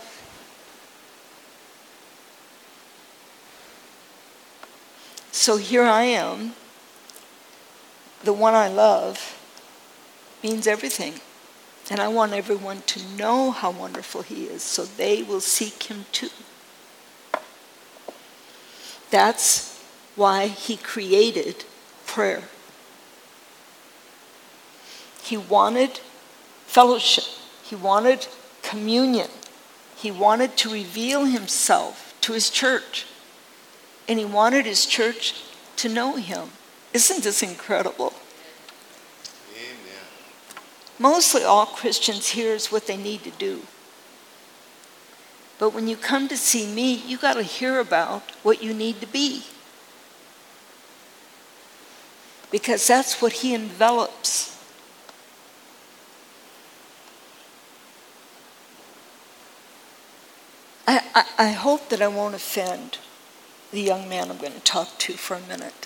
Speaker 1: So here I am. The one I love means everything. And I want everyone to know how wonderful he is so they will seek him too. That's why he created prayer. He wanted fellowship. He wanted communion. He wanted to reveal himself to his church. And he wanted his church to know him. Isn't this incredible? Mostly all Christians hear is what they need to do. But when you come to see me, you got to hear about what you need to be. Because that's what he envelops. I, I, I hope that I won't offend the young man I'm going to talk to for a minute.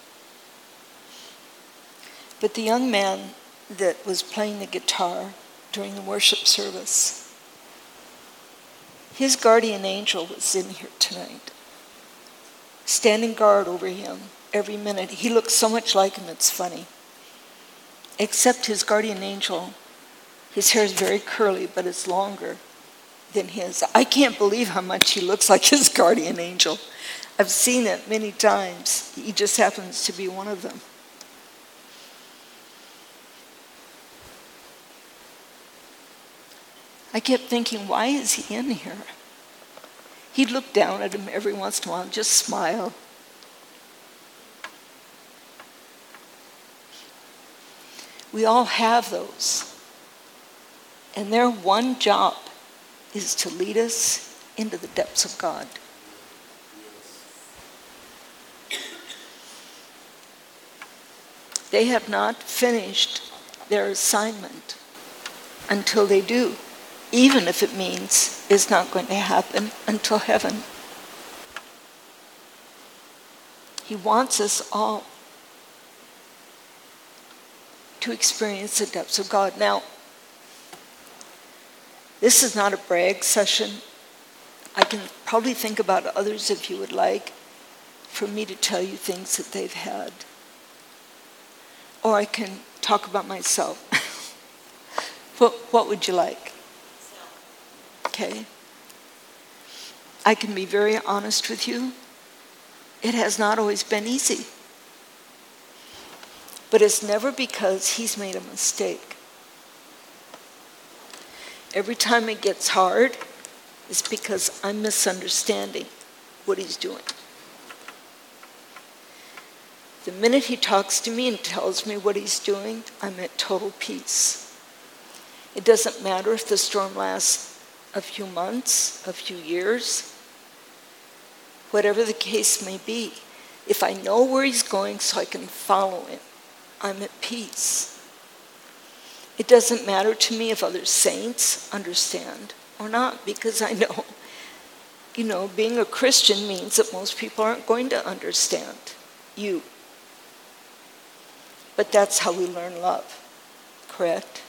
Speaker 1: But the young man that was playing the guitar during the worship service, his guardian angel was in here tonight, standing guard over him every minute. He looks so much like him, it's funny. Except his guardian angel, his hair is very curly, but it's longer than his. I can't believe how much he looks like his guardian angel. I've seen it many times. He just happens to be one of them. I kept thinking, why is he in here? He'd look down at him every once in a while and just smile. We all have those. And their one job is to lead us into the depths of God. They have not finished their assignment until they do, even if it means it's not going to happen until heaven. He wants us all to experience the depths of God. Now, This is not a brag session. I can probably think about others if you would like, for me to tell you things that they've had. Or I can talk about myself. what, what would you like? Okay. I can be very honest with you. It has not always been easy. But it's never because he's made a mistake. Every time it gets hard, it's because I'm misunderstanding what he's doing. The minute he talks to me and tells me what he's doing, I'm at total peace. It doesn't matter if the storm lasts a few months, a few years, whatever the case may be. If I know where he's going so I can follow him, I'm at peace. It doesn't matter to me if other saints understand or not, because I know, you know, being a Christian means that most people aren't going to understand you. But that's how we learn love, correct?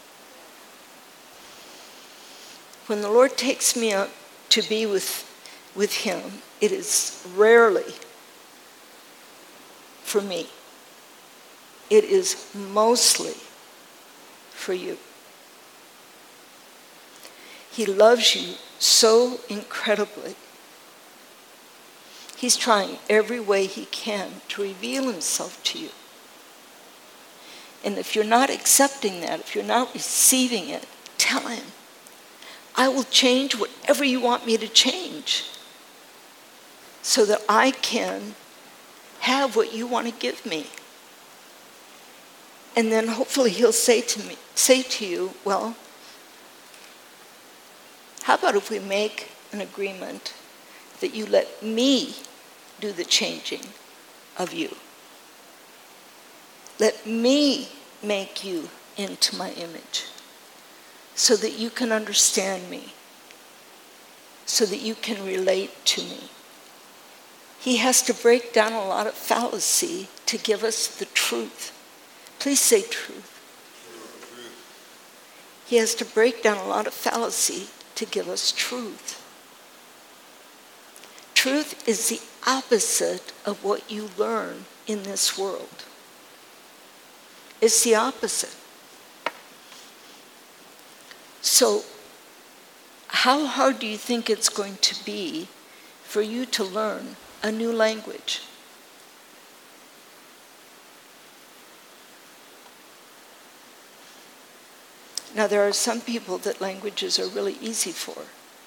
Speaker 1: When the Lord takes me up to be with, with him, it is rarely for me. It is mostly for you. He loves you so incredibly. He's trying every way he can to reveal himself to you. And if you're not accepting that, if you're not receiving it, tell him, I will change whatever you want me to change so that I can have what you want to give me. And then hopefully he'll say to me, say to you, well, how about if we make an agreement that you let me do the changing of you? Let me make you into my image so that you can understand me, so that you can relate to me. He has to break down a lot of fallacy to give us the truth. Please say truth. He has to break down a lot of fallacy to give us truth. Truth is the opposite of what you learn in this world. It's the opposite. So, how hard do you think it's going to be for you to learn a new language? Now, there are some people that languages are really easy for.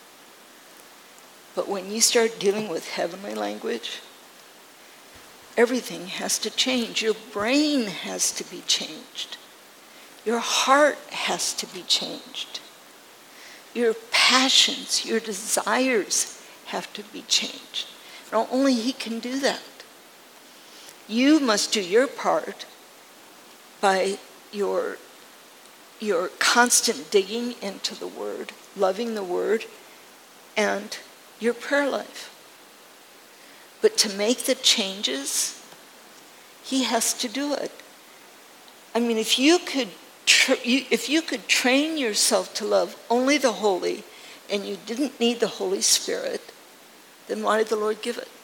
Speaker 1: But when you start dealing with heavenly language, everything has to change. Your brain has to be changed. Your heart has to be changed. Your passions, your desires have to be changed. And only he can do that. You must do your part by your, your constant digging into the Word, loving the Word, and your prayer life. But to make the changes, he has to do it. I mean, if you could, tra- you, if you could train yourself to love only the holy, and you didn't need the Holy Spirit, then why did the Lord give it?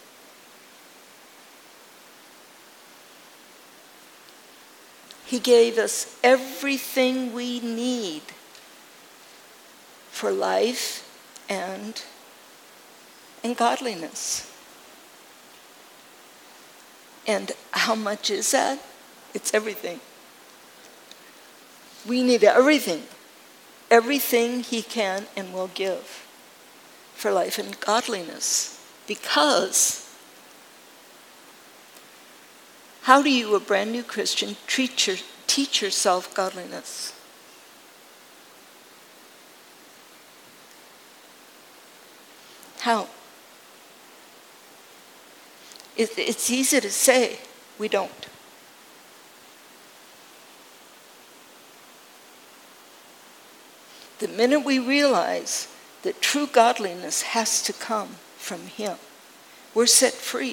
Speaker 1: He gave us everything we need for life and, and godliness. And how much is that? It's everything. We need everything. Everything he can and will give for life and godliness. Because how do you, a brand new Christian, treat your, teach yourself godliness? How? It, it's easy to say, we don't. The minute we realize that true godliness has to come from him, we're set free.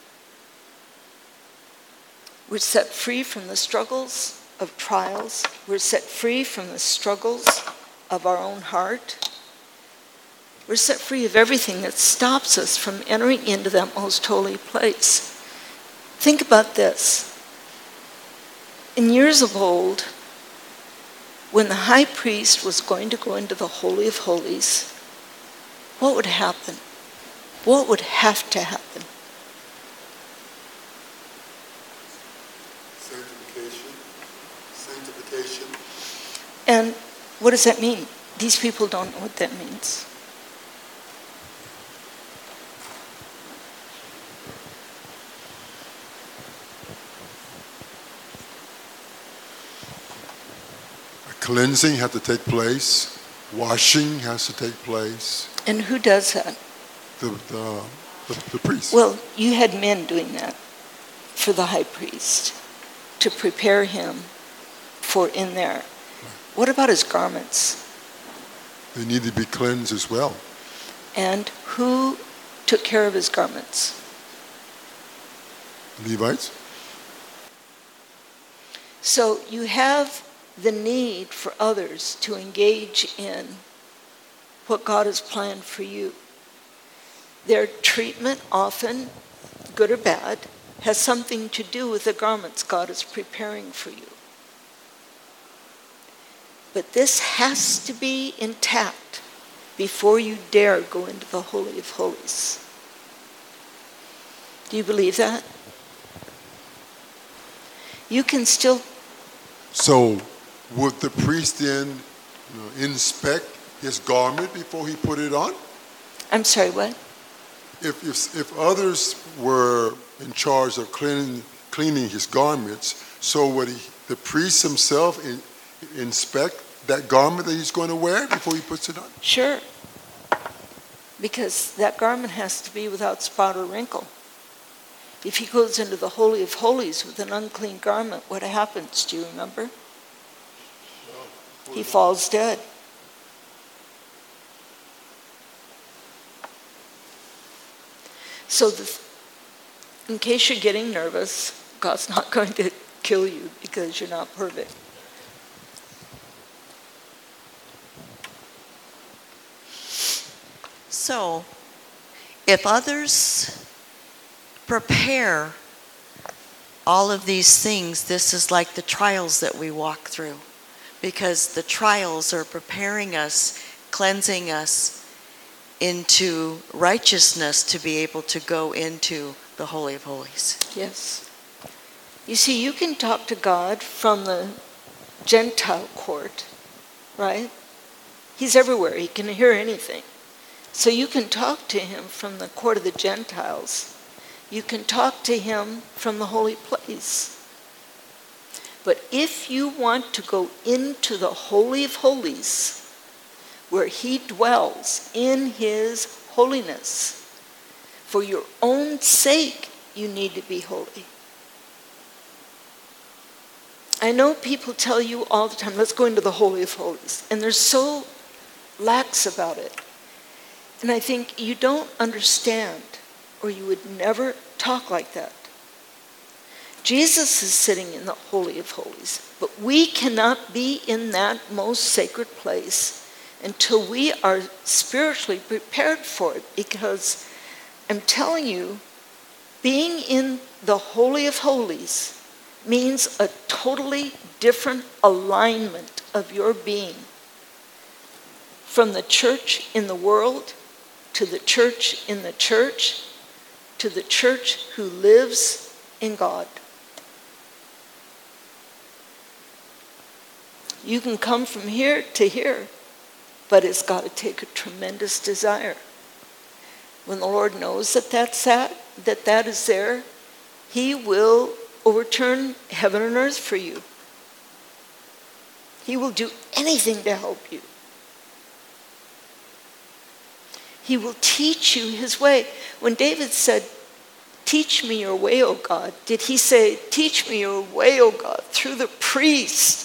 Speaker 1: We're set free from the struggles of trials. We're set free from the struggles of our own heart. We're set free of everything that stops us from entering into that most holy place. Think about this. In years of old, when the high priest was going to go into the Holy of Holies, what would happen? What would have to happen?
Speaker 5: Sanctification. Sanctification.
Speaker 1: And what does that mean? These people don't know what that means.
Speaker 5: Cleansing has to take place. Washing has to take place.
Speaker 1: And who does that?
Speaker 5: The, the, the, the priest.
Speaker 1: Well, you had men doing that for the high priest to prepare him for in there. Right. What about his garments?
Speaker 5: They need to be cleansed as well.
Speaker 1: And who took care of his garments?
Speaker 5: Levites.
Speaker 1: So you have the need for others to engage in what God has planned for you. Their treatment, often, good or bad, has something to do with the garments God is preparing for you. But this has to be intact before you dare go into the Holy of Holies. Do you believe that? You can still...
Speaker 5: So, would the priest then you know, inspect his garment before he put it on?
Speaker 1: I'm sorry, what?
Speaker 5: If if, if others were in charge of cleaning cleaning his garments, so would he, the priest himself in, inspect that garment that he's going to wear before he puts it on?
Speaker 1: Sure. Because that garment has to be without spot or wrinkle. If he goes into the Holy of Holies with an unclean garment, what happens? Do you remember? He falls dead. So the, in case you're getting nervous, God's not going to kill you because you're not perfect.
Speaker 8: So, if others prepare all of these things, this is like the trials that we walk through. Because the trials are preparing us, cleansing us into righteousness to be able to go into the Holy of Holies.
Speaker 1: Yes. You see, you can talk to God from the Gentile court, right? He's everywhere. He can hear anything. So you can talk to him from the court of the Gentiles. You can talk to him from the holy place. But if you want to go into the Holy of Holies, where he dwells in his holiness, for your own sake, you need to be holy. I know people tell you all the time, let's go into the Holy of Holies. And they're so lax about it. And I think you don't understand, or you would never talk like that. Jesus is sitting in the Holy of Holies, but we cannot be in that most sacred place until we are spiritually prepared for it, because I'm telling you, being in the Holy of Holies means a totally different alignment of your being from the church in the world to the church in the church to the church who lives in God. You can come from here to here, but it's got to take a tremendous desire. When the Lord knows that that's that, that that is there, he will overturn heaven and earth for you. He will do anything to help you. He will teach you his way. When David said, "Teach me your way, O God," did he say, "Teach me your way, O God," through the priest?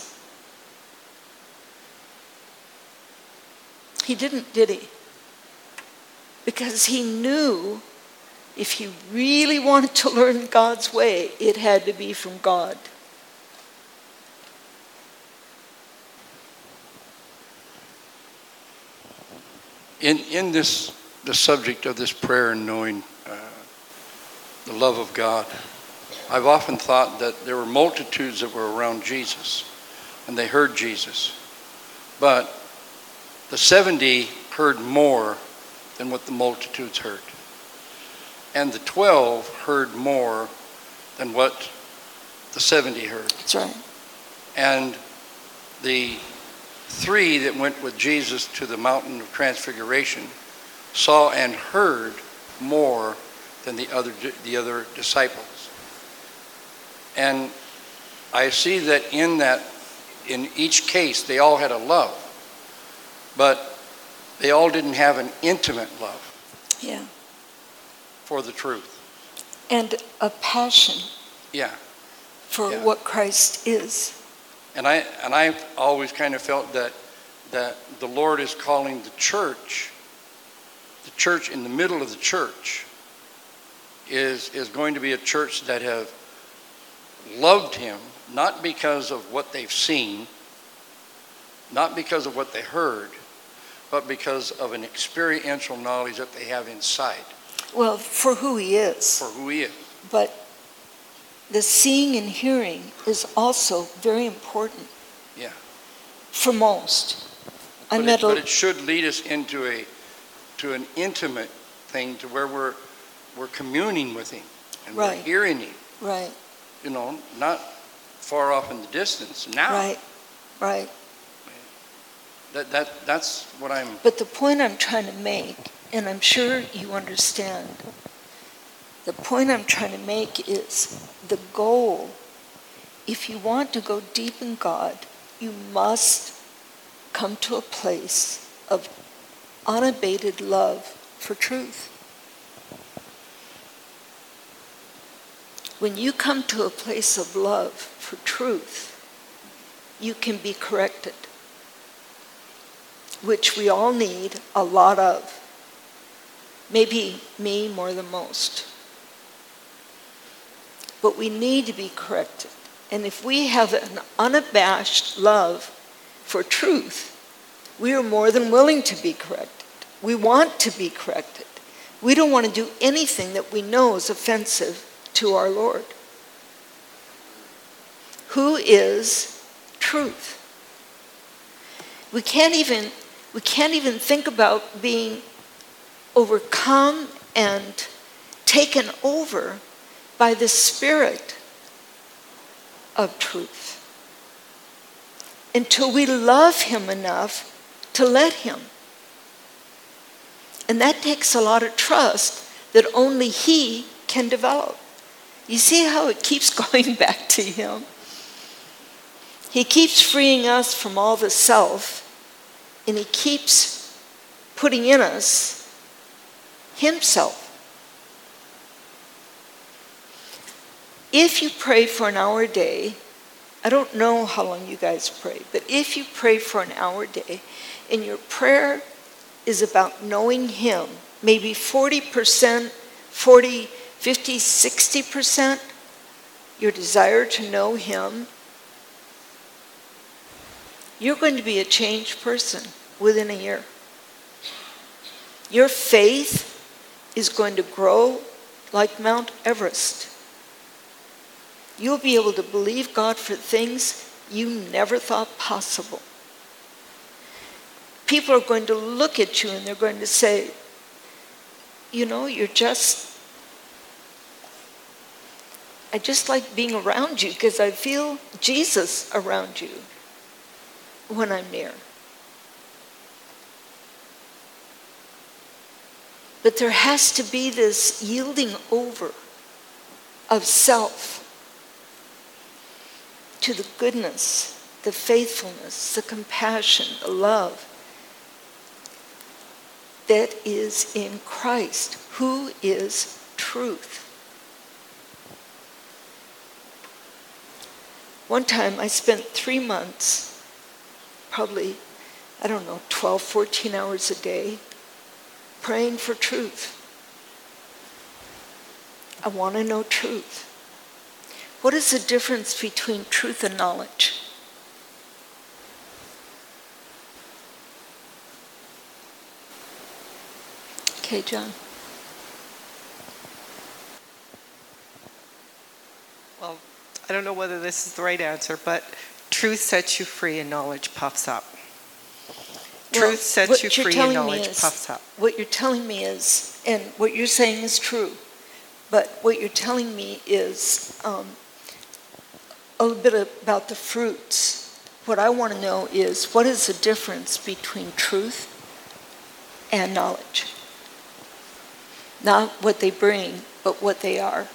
Speaker 1: He didn't, did he? Because he knew if he really wanted to learn God's way, it had to be from God.
Speaker 12: in, in this, the subject of this prayer and knowing uh, the love of God, I've often thought that there were multitudes that were around Jesus, and they heard Jesus. But the seventy heard more than what the multitudes heard. And the twelve heard more than what the seventy heard.
Speaker 1: That's right.
Speaker 12: And the three that went with Jesus to the mountain of transfiguration saw and heard more than the other the other disciples. And I see that in that, in each case, they all had a love, but they all didn't have an intimate love.
Speaker 1: Yeah.
Speaker 12: For the truth.
Speaker 1: And a passion.
Speaker 12: Yeah.
Speaker 1: For
Speaker 12: yeah.
Speaker 1: what Christ is.
Speaker 12: And I and I've always kind of felt that that the Lord is calling the church, the church in the middle of the church, is is going to be a church that have loved him, not because of what they've seen, not because of what they heard, but because of an experiential knowledge that they have inside.
Speaker 1: Well, for who he is.
Speaker 12: For who he is.
Speaker 1: But the seeing and hearing is also very important.
Speaker 12: Yeah.
Speaker 1: For most. I
Speaker 12: But
Speaker 1: met
Speaker 12: it,
Speaker 1: a,
Speaker 12: but it should lead us into a to an intimate thing, to where we're we're communing with him and
Speaker 1: Right.
Speaker 12: we're hearing him.
Speaker 1: Right.
Speaker 12: You know, not far off in the distance now.
Speaker 1: Right. Right.
Speaker 12: That that that's what I'm.
Speaker 1: But the point I'm trying to make, and I'm sure you understand, the point I'm trying to make is the goal. If you want to go deep in God, you must come to a place of unabated love for truth. When you come to a place of love for truth, you can be corrected, which we all need a lot of. Maybe me more than most. But we need to be corrected. And if we have an unabashed love for truth, we are more than willing to be corrected. We want to be corrected. We don't want to do anything that we know is offensive to our Lord, who is truth. We can't even we can't even think about being overcome and taken over by the spirit of truth until we love him enough to let him. And that takes a lot of trust that only he can develop. You see how it keeps going back to him? He keeps freeing us from all the self, and he keeps putting in us himself. If you pray for an hour a day, I don't know how long you guys pray, but if you pray for an hour a day, and your prayer is about knowing him, maybe forty percent, forty, fifty, sixty percent, your desire to know him, you're going to be a changed person within a year. Your faith is going to grow like Mount Everest. You'll be able to believe God for things you never thought possible. People are going to look at you and they're going to say, you know, you're just, I just like being around you because I feel Jesus around you when I'm near. But there has to be this yielding over of self to the goodness, the faithfulness, the compassion, the love that is in Christ, who is truth. One time I spent three months, probably, I don't know, twelve, fourteen hours a day, praying for truth. I want to know truth. What is the difference between truth and knowledge? Okay, John.
Speaker 9: Well, I don't know whether this is the right answer, but truth sets you free and knowledge puffs up.
Speaker 1: Well,
Speaker 9: Truth sets
Speaker 1: what
Speaker 9: you
Speaker 1: you're
Speaker 9: free and
Speaker 1: telling me
Speaker 9: knowledge
Speaker 1: is-
Speaker 9: puffs up.
Speaker 1: What you're telling me is, and what you're saying is true, but what you're telling me is um, a little bit about the fruits. What I want to know is, what is the difference between truth and knowledge? Not what they bring, but what they are.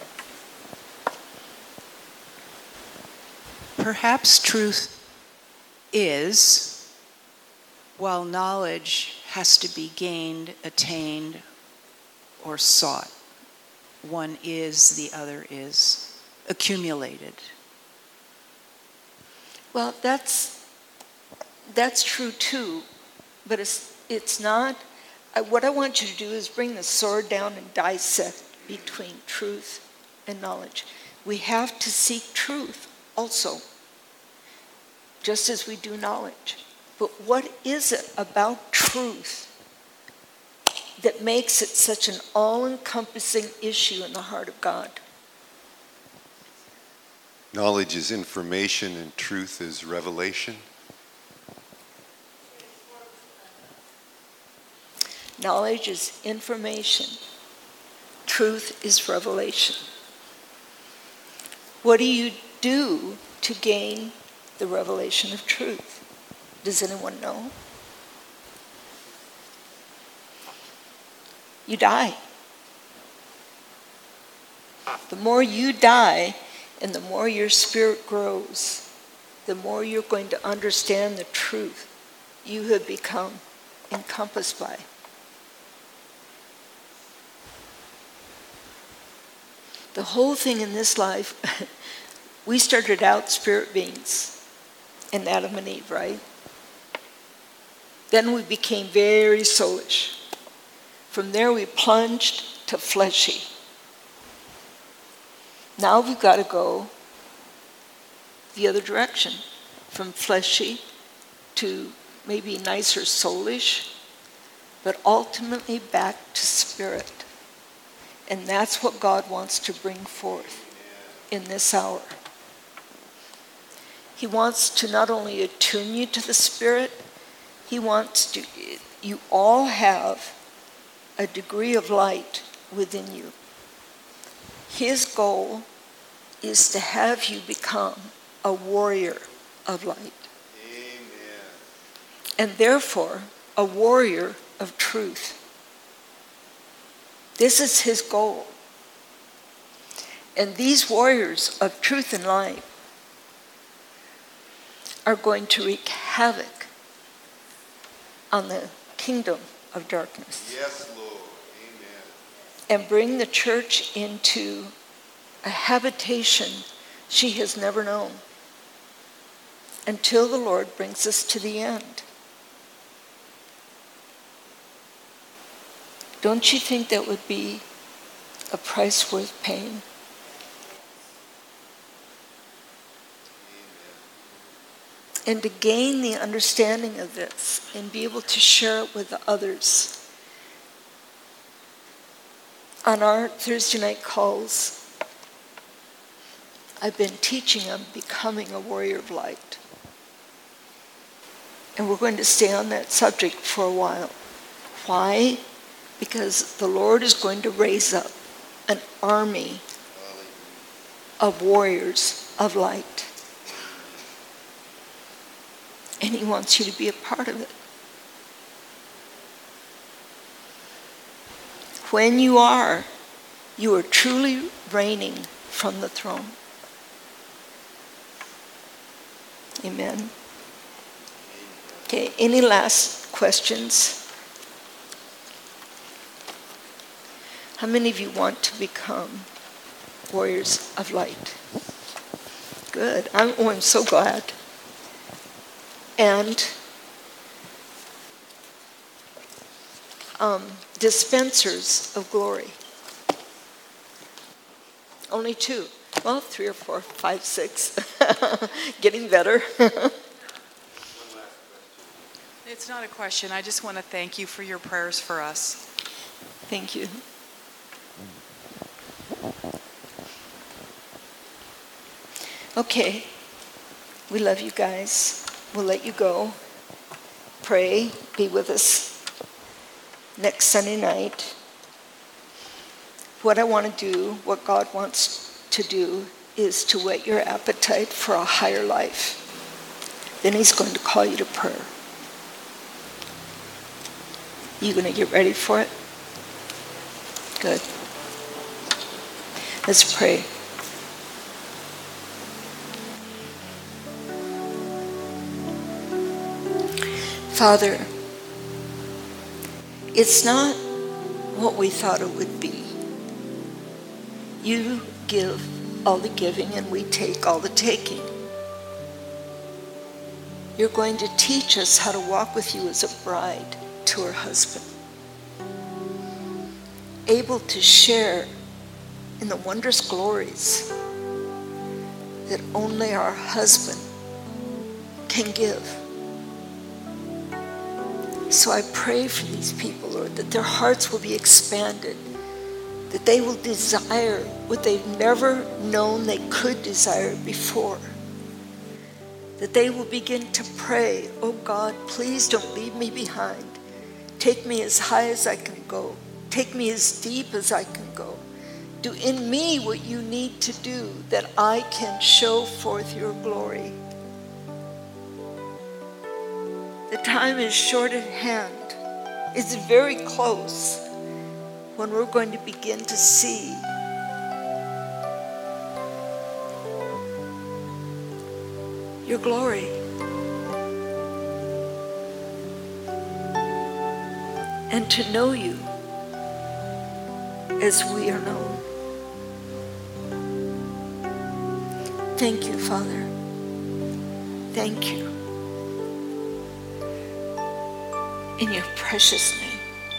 Speaker 3: Perhaps truth is, while knowledge has to be gained, attained, or sought. One is, the other is accumulated.
Speaker 1: Well, that's that's true too, but it's it's not. I, what I want you to do is bring the sword down and dissect between truth and knowledge. We have to seek truth also, just as we do knowledge. But what is it about truth that makes it such an all-encompassing issue in the heart of God?
Speaker 11: Knowledge is information and truth is revelation.
Speaker 1: Knowledge is information. Truth is revelation. What do you do to gain the revelation of truth? Does anyone know? You die. The more you die, and the more your spirit grows, the more you're going to understand the truth you have become encompassed by. The whole thing in this life, we started out spirit beings in Adam and Eve, right? Then we became very soulish. From there we plunged to fleshy. Now we've got to go the other direction, from fleshy to maybe nicer soulish, but ultimately back to spirit. And that's what God wants to bring forth in this hour. He wants to not only attune you to the Spirit, he wants to, you all have a degree of light within you. His goal is to have you become a warrior of light. Amen. And therefore, a warrior of truth. This is his goal. And these warriors of truth and light are going to wreak havoc on the kingdom of darkness.
Speaker 11: Yes, Lord. Amen.
Speaker 1: And bring the church into a habitation she has never known until the Lord brings us to the end. Don't you think that would be a price worth paying? And to gain the understanding of this and be able to share it with others. On our Thursday night calls, I've been teaching on becoming a warrior of light. And we're going to stay on that subject for a while. Why? Because the Lord is going to raise up an army of warriors of light. And he wants you to be a part of it. When you are, you are truly reigning from the throne. Amen. Okay, any last questions? How many of you want to become warriors of light? Good. I'm, oh, I'm so glad. And um, dispensers of glory. Only two. Well, three or four, five, six. Getting better.
Speaker 16: It's not a question. I just want to thank you for your prayers for us.
Speaker 1: Thank you. Okay. We love you guys. We'll let you go. Pray. Be with us next Sunday night. What I want to do, what God wants to do, is to whet your appetite for a higher life. Then he's going to call you to prayer. You going to get ready for it? Good. Let's pray. Father, it's not what we thought it would be. You give all the giving and we take all the taking. You're going to teach us how to walk with you as a bride to her husband, able to share in the wondrous glories that only our husband can give. So I pray for these people, Lord, that their hearts will be expanded, that they will desire what they've never known they could desire before, that they will begin to pray, oh God, please don't leave me behind. Take me as high as I can go. Take me as deep as I can go. Do in me what you need to do that I can show forth your glory. The time is short at hand. It's very close when we're going to begin to see your glory. And to know you as we are known. Thank you, Father. Thank you. In your precious name.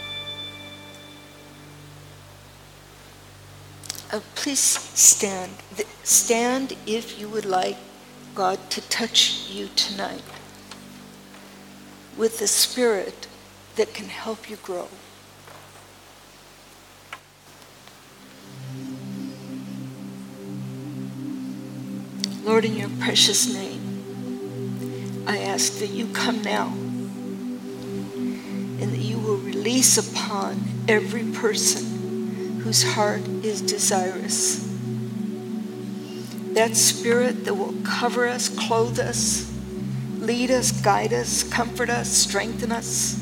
Speaker 1: Uh, please stand. Stand if you would like God to touch you tonight with the Spirit that can help you grow. Lord, in your precious name, I ask that you come now and that you will release upon every person whose heart is desirous that Spirit that will cover us, clothe us, lead us, guide us, comfort us, strengthen us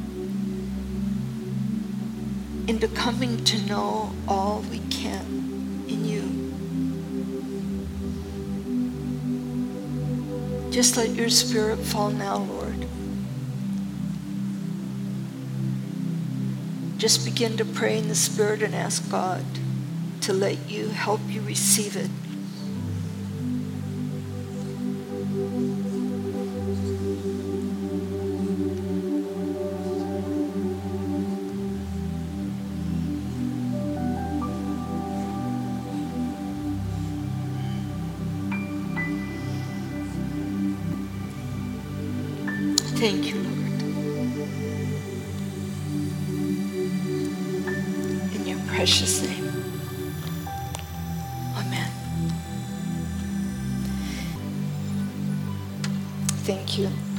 Speaker 1: into coming to know all we can in you. Just let your Spirit fall now, Lord. Just begin to pray in the Spirit and ask God to let you help you receive it. Thank you, Lord. In your precious name. Amen. Thank you.